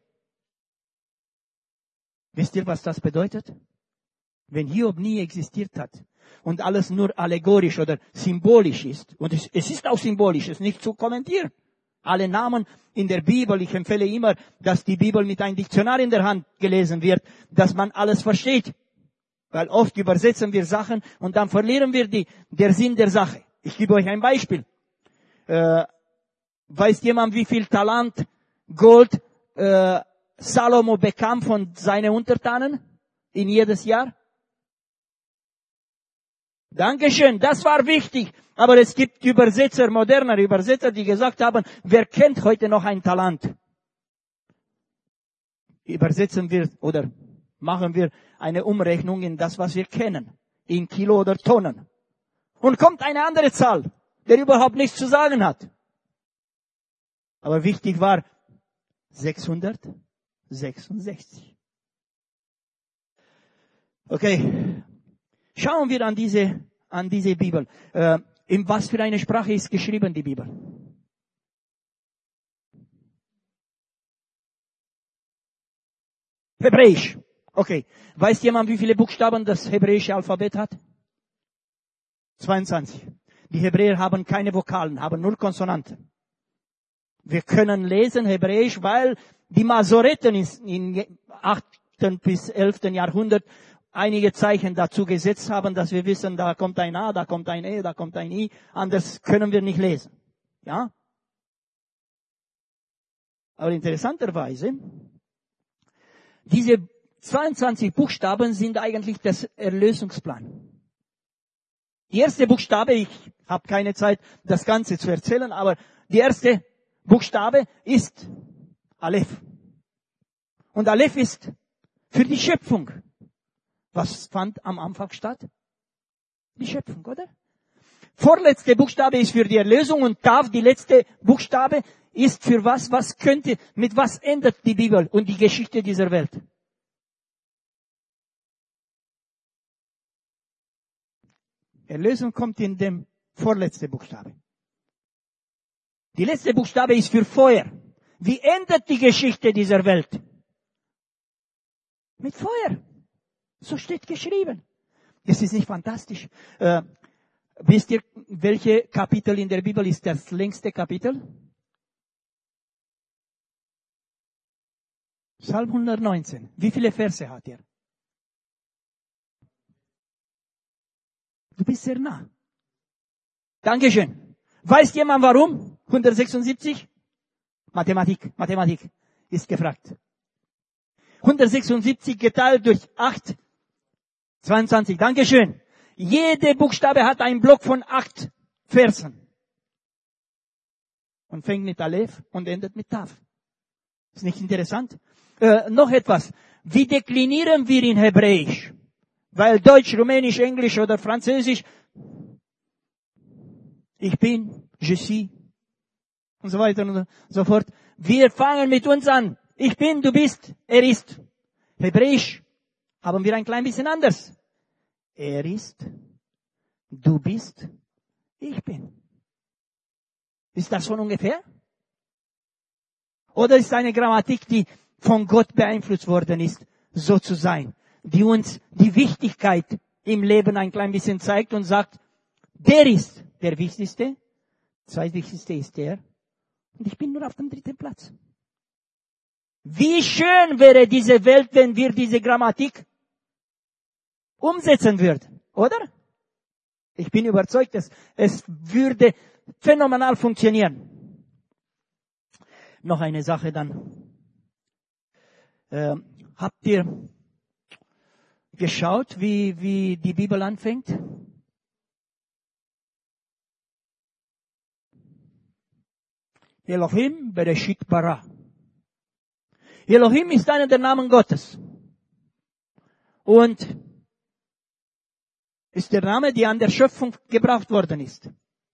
Wisst ihr, was das bedeutet? Wenn Hiob nie existiert hat und alles nur allegorisch oder symbolisch ist, und es ist auch symbolisch, es ist nicht zu kommentieren. Alle Namen in der Bibel, ich empfehle immer, dass die Bibel mit einem Diktionar in der Hand gelesen wird, dass man alles versteht. Weil oft übersetzen wir Sachen und dann verlieren wir der Sinn der Sache. Ich gebe euch ein Beispiel. Weiß jemand, wie viel Talent Gold Salomo bekam von seinen Untertanen in jedes Jahr? Dankeschön, das war wichtig. Aber es gibt moderne Übersetzer, die gesagt haben, wer kennt heute noch ein Talent? Übersetzen wir oder machen wir eine Umrechnung in das, was wir kennen. In Kilo oder Tonnen. Und kommt eine andere Zahl, der überhaupt nichts zu sagen hat. Aber wichtig war 666. Okay. Schauen wir an diese Bibel. In was für eine Sprache ist geschrieben, die Bibel? Hebräisch. Okay. Weiß jemand, wie viele Buchstaben das hebräische Alphabet hat? 22. Die Hebräer haben keine Vokalen, haben nur Konsonanten. Wir können lesen Hebräisch, weil die Masoreten im 8. bis 11. Jahrhundert einige Zeichen dazu gesetzt haben, dass wir wissen, da kommt ein A, da kommt ein E, da kommt ein I. Anders können wir nicht lesen. Ja? Aber interessanterweise, diese 22 Buchstaben sind eigentlich das Erlösungsplan. Die erste Buchstabe, ich habe keine Zeit, das Ganze zu erzählen, aber die erste Buchstabe ist Aleph. Und Aleph ist für die Schöpfung. Was fand am Anfang statt? Die Schöpfung, oder? Vorletzte Buchstabe ist für die Erlösung und Tav, die letzte Buchstabe, ist für was? Mit was endet die Bibel und die Geschichte dieser Welt? Erlösung kommt in dem vorletzten Buchstabe. Die letzte Buchstabe ist für Feuer. Wie endet die Geschichte dieser Welt? Mit Feuer. So steht geschrieben. Das ist nicht fantastisch. Wisst ihr, welche Kapitel in der Bibel ist das längste Kapitel? Psalm 119. Wie viele Verse hat er? Du bist sehr nah. Dankeschön. Weiß jemand warum? 176? Mathematik ist gefragt. 176 geteilt durch 8, 22. Dankeschön. Jede Buchstabe hat einen Block von 8 Versen. Und fängt mit Aleph und endet mit Tav. Ist nicht interessant? Noch etwas. Wie deklinieren wir in Hebräisch? Weil Deutsch, Rumänisch, Englisch oder Französisch, ich bin, je suis, und so weiter und so fort. Wir fangen mit uns an. Ich bin, du bist, er ist. Hebräisch haben wir ein klein bisschen anders. Er ist, du bist, ich bin. Ist das schon ungefähr? Oder ist eine Grammatik, die von Gott beeinflusst worden ist, so zu sein, die uns die Wichtigkeit im Leben ein klein bisschen zeigt und sagt, der ist der Wichtigste, zweitwichtigste ist der, und ich bin nur auf dem 3. Platz. Wie schön wäre diese Welt, wenn wir diese Grammatik umsetzen würden, oder? Ich bin überzeugt, dass es würde phänomenal funktionieren. Noch eine Sache dann. Habt ihr geschaut, wie die Bibel anfängt? Elohim Bereshit bara. Elohim ist einer der Namen Gottes. Und ist der Name, der an der Schöpfung gebraucht worden ist.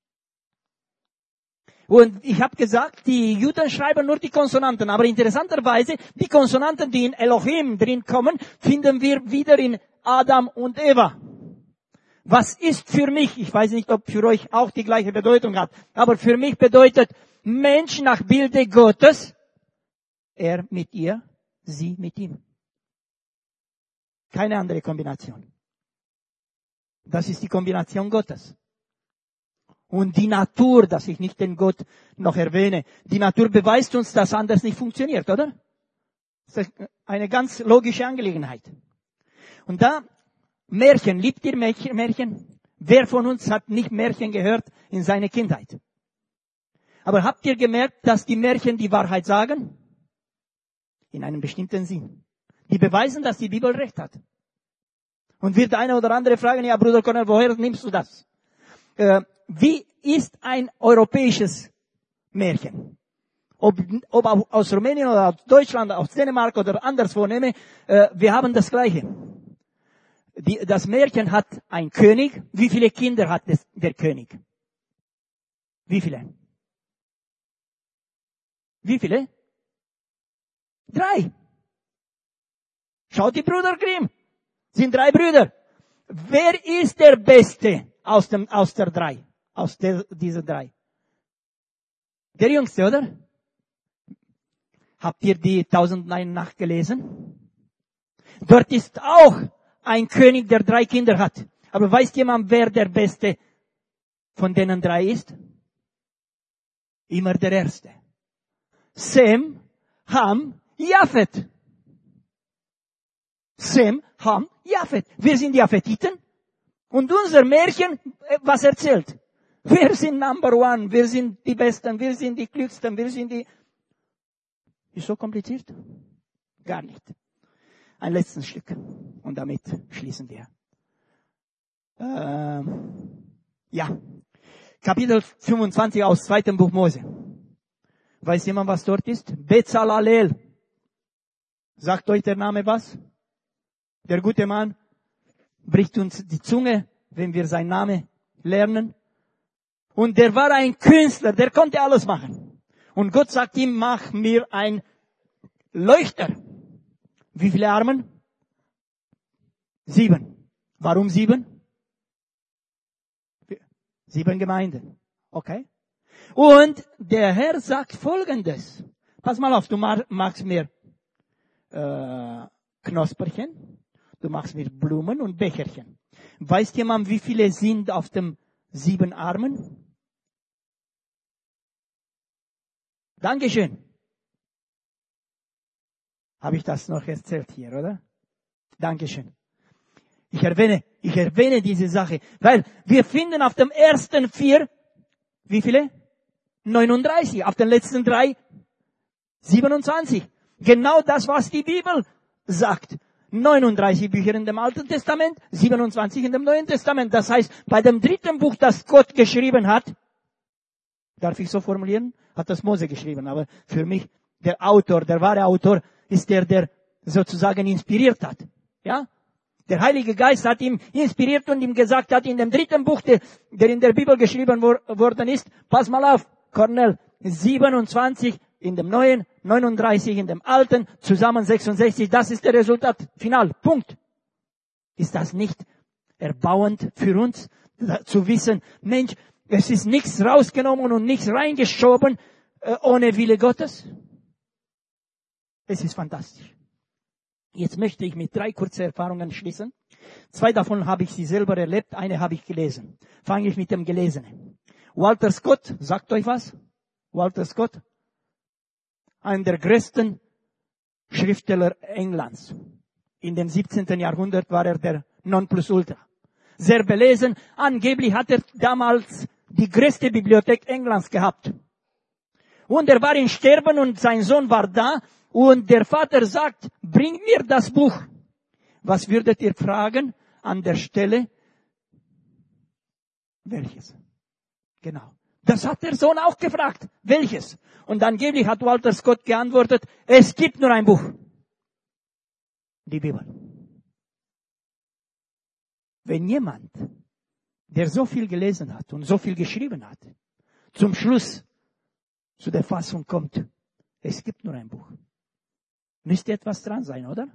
Und ich habe gesagt, die Juden schreiben nur die Konsonanten, aber interessanterweise, die Konsonanten, die in Elohim drin kommen, finden wir wieder in Adam und Eva. Was ist für mich, ich weiß nicht, ob für euch auch die gleiche Bedeutung hat, aber für mich bedeutet Mensch nach Bilde Gottes, er mit ihr, sie mit ihm. Keine andere Kombination. Das ist die Kombination Gottes. Und die Natur, dass ich nicht den Gott noch erwähne, die Natur beweist uns, dass anders nicht funktioniert, oder? Das ist eine ganz logische Angelegenheit. Und da, Märchen, liebt ihr Märchen? Wer von uns hat nicht Märchen gehört in seiner Kindheit? Aber habt ihr gemerkt, dass die Märchen die Wahrheit sagen? In einem bestimmten Sinn. Die beweisen, dass die Bibel recht hat. Und wird eine oder andere fragen, ja Bruder Cornel, woher nimmst du das? Wie ist ein europäisches Märchen? Ob aus Rumänien oder aus Deutschland, aus Dänemark oder anderswo nehme, wir haben das Gleiche. Das Märchen hat ein König. Wie viele Kinder hat der König? Wie viele? Wie viele? 3. Schaut die Brüder Grimm. Sind 3 Brüder. wer ist der Beste dieser drei? Der Jüngste, oder? Habt ihr die 1001 Nacht gelesen? Dort ist auch ein König, der 3 Kinder hat. Aber weiß jemand, wer der Beste von denen 3 ist? Immer der Erste. Sem, Ham, Japhet. Sem, Ham, Japhet. Wir sind Japhetiten. Und unser Märchen, was erzählt? Wir sind Number One. Wir sind die Besten. Wir sind die Klügsten. Wir sind die... Ist so kompliziert? Gar nicht. Ein letztes Stück. Und damit schließen wir. Ja. Kapitel 25 aus 2. Buch Mose. Weiß jemand, was dort ist? Bezalalel. Sagt euch der Name was? Der gute Mann bricht uns die Zunge, wenn wir seinen Namen lernen. Und der war ein Künstler, der konnte alles machen. Und Gott sagt ihm, mach mir ein Leuchter. Wie viele Armen? 7. Warum 7? 7 Gemeinden. Okay? Und der Herr sagt Folgendes. Pass mal auf, du machst mir Knosperchen, du machst mir Blumen und Becherchen. Weiß jemand, wie viele sind auf dem 7 Armen? Dankeschön. Habe ich das noch erzählt hier, oder? Dankeschön. Ich erwähne diese Sache, weil wir finden auf dem ersten 4, wie viele? 39. Auf den letzten 3, 27. Genau das, was die Bibel sagt. 39 Bücher in dem Alten Testament, 27 in dem Neuen Testament. Das heißt, bei dem 3. Buch, das Gott geschrieben hat, darf ich so formulieren, hat das Mose geschrieben. Aber für mich, der wahre Autor, ist der sozusagen inspiriert hat. Ja? Der Heilige Geist hat ihn inspiriert und ihm gesagt hat, in dem 3. Buch, der in der Bibel geschrieben worden ist, pass mal auf, Cornel, 27 in dem Neuen, 39 in dem Alten, zusammen 66, das ist der Resultat, final, Punkt. Ist das nicht erbauend für uns, zu wissen, Mensch, es ist nichts rausgenommen und nichts reingeschoben, ohne Wille Gottes? Es ist fantastisch. Jetzt möchte ich mit 3 kurzen Erfahrungen schließen. 2 davon habe ich sie selber erlebt, eine habe ich gelesen. Fange ich mit dem Gelesenen. Walter Scott, sagt euch was? Walter Scott? Einer der größten Schriftsteller Englands. In dem 17. Jahrhundert war er der Nonplusultra. Sehr belesen. Angeblich hat er damals die größte Bibliothek Englands gehabt. Und er war im Sterben und sein Sohn war da. Und der Vater sagt, bring mir das Buch. Was würdet ihr fragen an der Stelle? Welches? Genau. Das hat der Sohn auch gefragt. Welches? Und angeblich hat Walter Scott geantwortet, es gibt nur ein Buch. Die Bibel. Wenn jemand, der so viel gelesen hat und so viel geschrieben hat, zum Schluss zu der Fassung kommt, es gibt nur ein Buch. Müsste etwas dran sein, oder?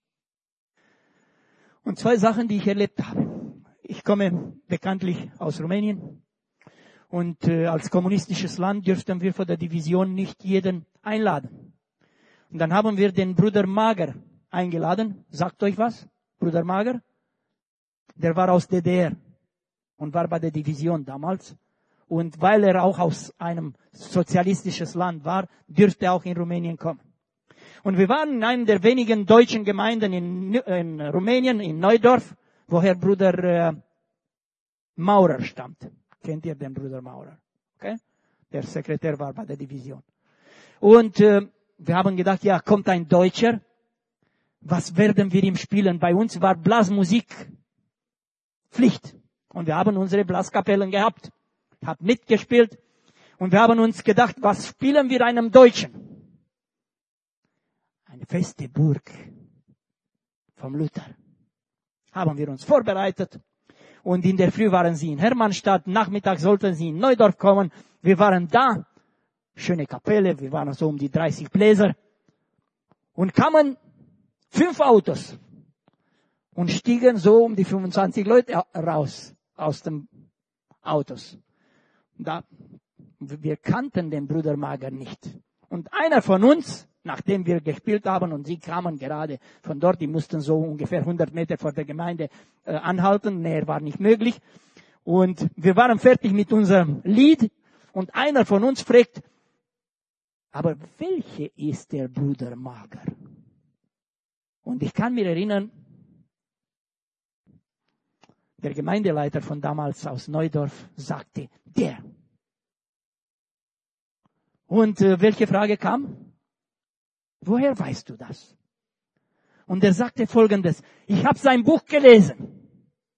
Und 2 Sachen, die ich erlebt habe. Ich komme bekanntlich aus Rumänien. Und als kommunistisches Land dürften wir von der Division nicht jeden einladen. Und dann haben wir den Bruder Mager eingeladen. Sagt euch was? Bruder Mager? Der war aus DDR und war bei der Division damals. Und weil er auch aus einem sozialistischen Land war, dürfte er auch in Rumänien kommen. Und wir waren in einer der wenigen deutschen Gemeinden in Rumänien, in Neudorf, woher Bruder Maurer stammt. Kennt ihr den Bruder Maurer? Okay? Der Sekretär war bei der Division. Und wir haben gedacht, ja, kommt ein Deutscher. Was werden wir ihm spielen? Bei uns war Blasmusik Pflicht. Und wir haben unsere Blaskapellen gehabt. Ich habe mitgespielt. Und wir haben uns gedacht, was spielen wir einem Deutschen? Eine feste Burg vom Luther. Haben wir uns vorbereitet. Und in der Früh waren sie in Hermannstadt. Nachmittag sollten sie in Neudorf kommen. Wir waren da. Schöne Kapelle. Wir waren so um die 30 Bläser. Und kamen 5 Autos. und stiegen so um die 25 Leute raus aus den Autos. Wir kannten den Bruder Mager nicht. Und einer von uns, nachdem wir gespielt haben und sie kamen gerade von dort, die mussten so ungefähr 100 Meter vor der Gemeinde anhalten, näher war nicht möglich. Und wir waren fertig mit unserem Lied und einer von uns fragt, aber welche ist der Bruder Mager? Und ich kann mir erinnern, der Gemeindeleiter von damals aus Neudorf sagte, der. Und welche Frage kam? Woher weißt du das? Und er sagte Folgendes, ich habe sein Buch gelesen.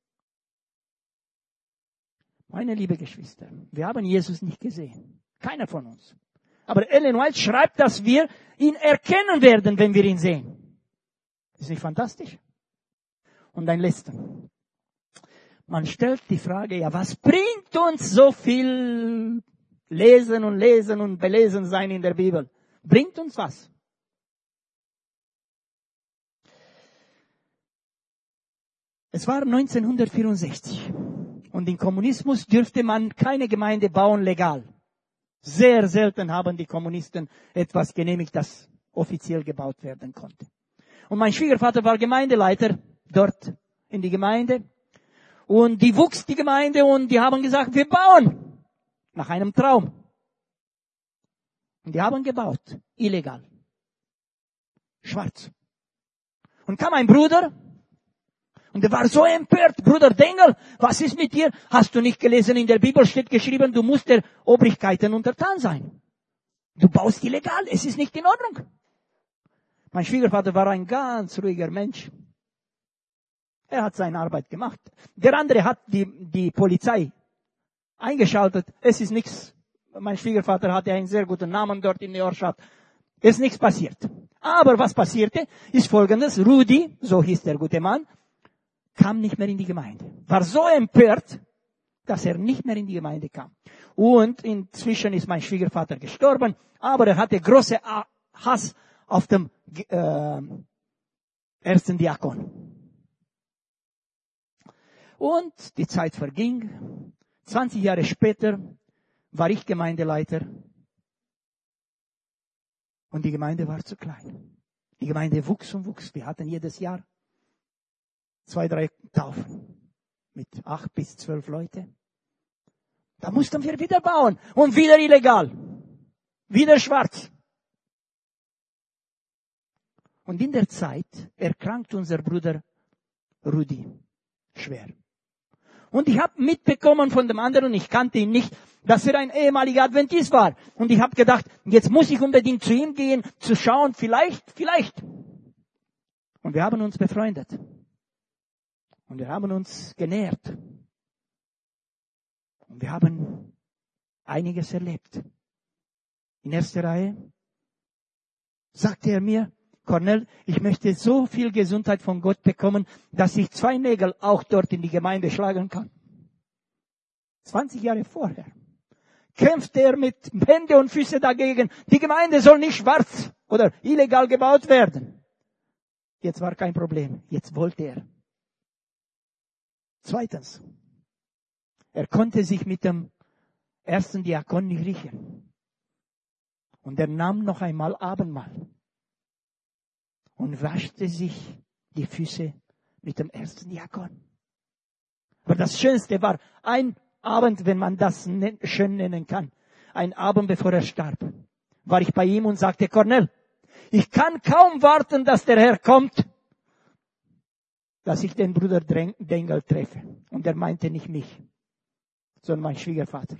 Meine liebe Geschwister, wir haben Jesus nicht gesehen. Keiner von uns. Aber Ellen White schreibt, dass wir ihn erkennen werden, wenn wir ihn sehen. Ist nicht fantastisch? Und ein letzter. Man stellt die Frage, ja, was bringt uns so viel Lesen und belesen sein in der Bibel? Bringt uns was? Es war 1964 und im Kommunismus dürfte man keine Gemeinde bauen legal. Sehr selten haben die Kommunisten etwas genehmigt, das offiziell gebaut werden konnte. Und mein Schwiegervater war Gemeindeleiter dort in die Gemeinde. Und die wuchs die Gemeinde und die haben gesagt, wir bauen nach einem Traum. Und die haben gebaut, illegal, schwarz. Und kam ein Bruder und der war so empört, Bruder Dengel, was ist mit dir? Hast du nicht gelesen, in der Bibel steht geschrieben, du musst der Obrigkeiten untertan sein. Du baust illegal, es ist nicht in Ordnung. Mein Schwiegervater war ein ganz ruhiger Mensch. Er hat seine Arbeit gemacht. Der andere hat die Polizei eingeschaltet. Es ist nichts. Mein Schwiegervater hatte einen sehr guten Namen dort in der Ortschaft. Es ist nichts passiert. Aber was passierte, ist Folgendes. Rudi, so hieß der gute Mann, kam nicht mehr in die Gemeinde. War so empört, dass er nicht mehr in die Gemeinde kam. Und inzwischen ist mein Schwiegervater gestorben, aber er hatte große Hass auf dem ersten Diakon. Und die Zeit verging. 20 Jahre später war ich Gemeindeleiter. Und die Gemeinde war zu klein. Die Gemeinde wuchs und wuchs. Wir hatten jedes Jahr 2, 3 Taufen mit 8 bis 12 Leute. Da mussten wir wieder bauen. Und wieder illegal. Wieder schwarz. Und in der Zeit erkrankt unser Bruder Rudi schwer. Und ich habe mitbekommen von dem anderen, ich kannte ihn nicht, dass er ein ehemaliger Adventist war. Und ich habe gedacht, jetzt muss ich unbedingt zu ihm gehen, zu schauen, vielleicht. Und wir haben uns befreundet. Und wir haben uns genährt. Und wir haben einiges erlebt. In erster Reihe sagte er mir, Cornel, ich möchte so viel Gesundheit von Gott bekommen, dass ich 2 Nägel auch dort in die Gemeinde schlagen kann. 20 Jahre vorher kämpfte er mit Hände und Füße dagegen. Die Gemeinde soll nicht schwarz oder illegal gebaut werden. Jetzt war kein Problem. Jetzt wollte er. Zweitens, er konnte sich mit dem ersten Diakon nicht riechen. Und er nahm noch einmal Abendmahl. Und waschte sich die Füße mit dem ersten Diakon. Aber das Schönste war ein Abend, wenn man das schön nennen kann. Ein Abend, bevor er starb, war ich bei ihm und sagte, Cornel, ich kann kaum warten, dass der Herr kommt, dass ich den Bruder Dengel treffe. Und er meinte nicht mich, sondern mein Schwiegervater.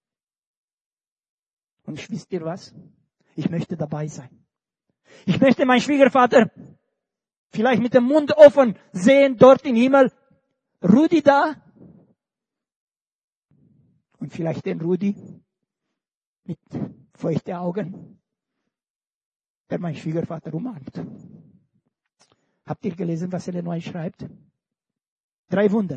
Und wisst ihr was? Ich möchte dabei sein. Ich möchte meinen Schwiegervater vielleicht mit dem Mund offen sehen, dort im Himmel. Rudi da. Und vielleicht den Rudi mit feuchten Augen, der meinen Schwiegervater umarmt. Habt ihr gelesen, was Ellen White schreibt? 3 Wunder.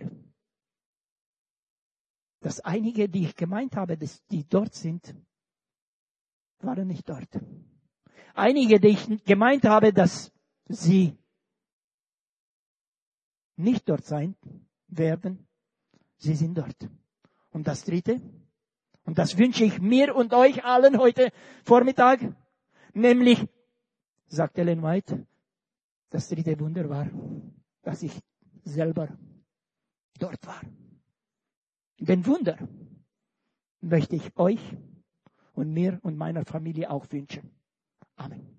Dass einige, die ich gemeint habe, die dort sind, waren nicht dort. Einige, die ich gemeint habe, dass sie nicht dort sein werden, sie sind dort. Und das Dritte, und das wünsche ich mir und euch allen heute Vormittag, nämlich, sagt Ellen White, das dritte Wunder war, dass ich selber dort war. Den Wunder möchte ich euch und mir und meiner Familie auch wünschen. Amen.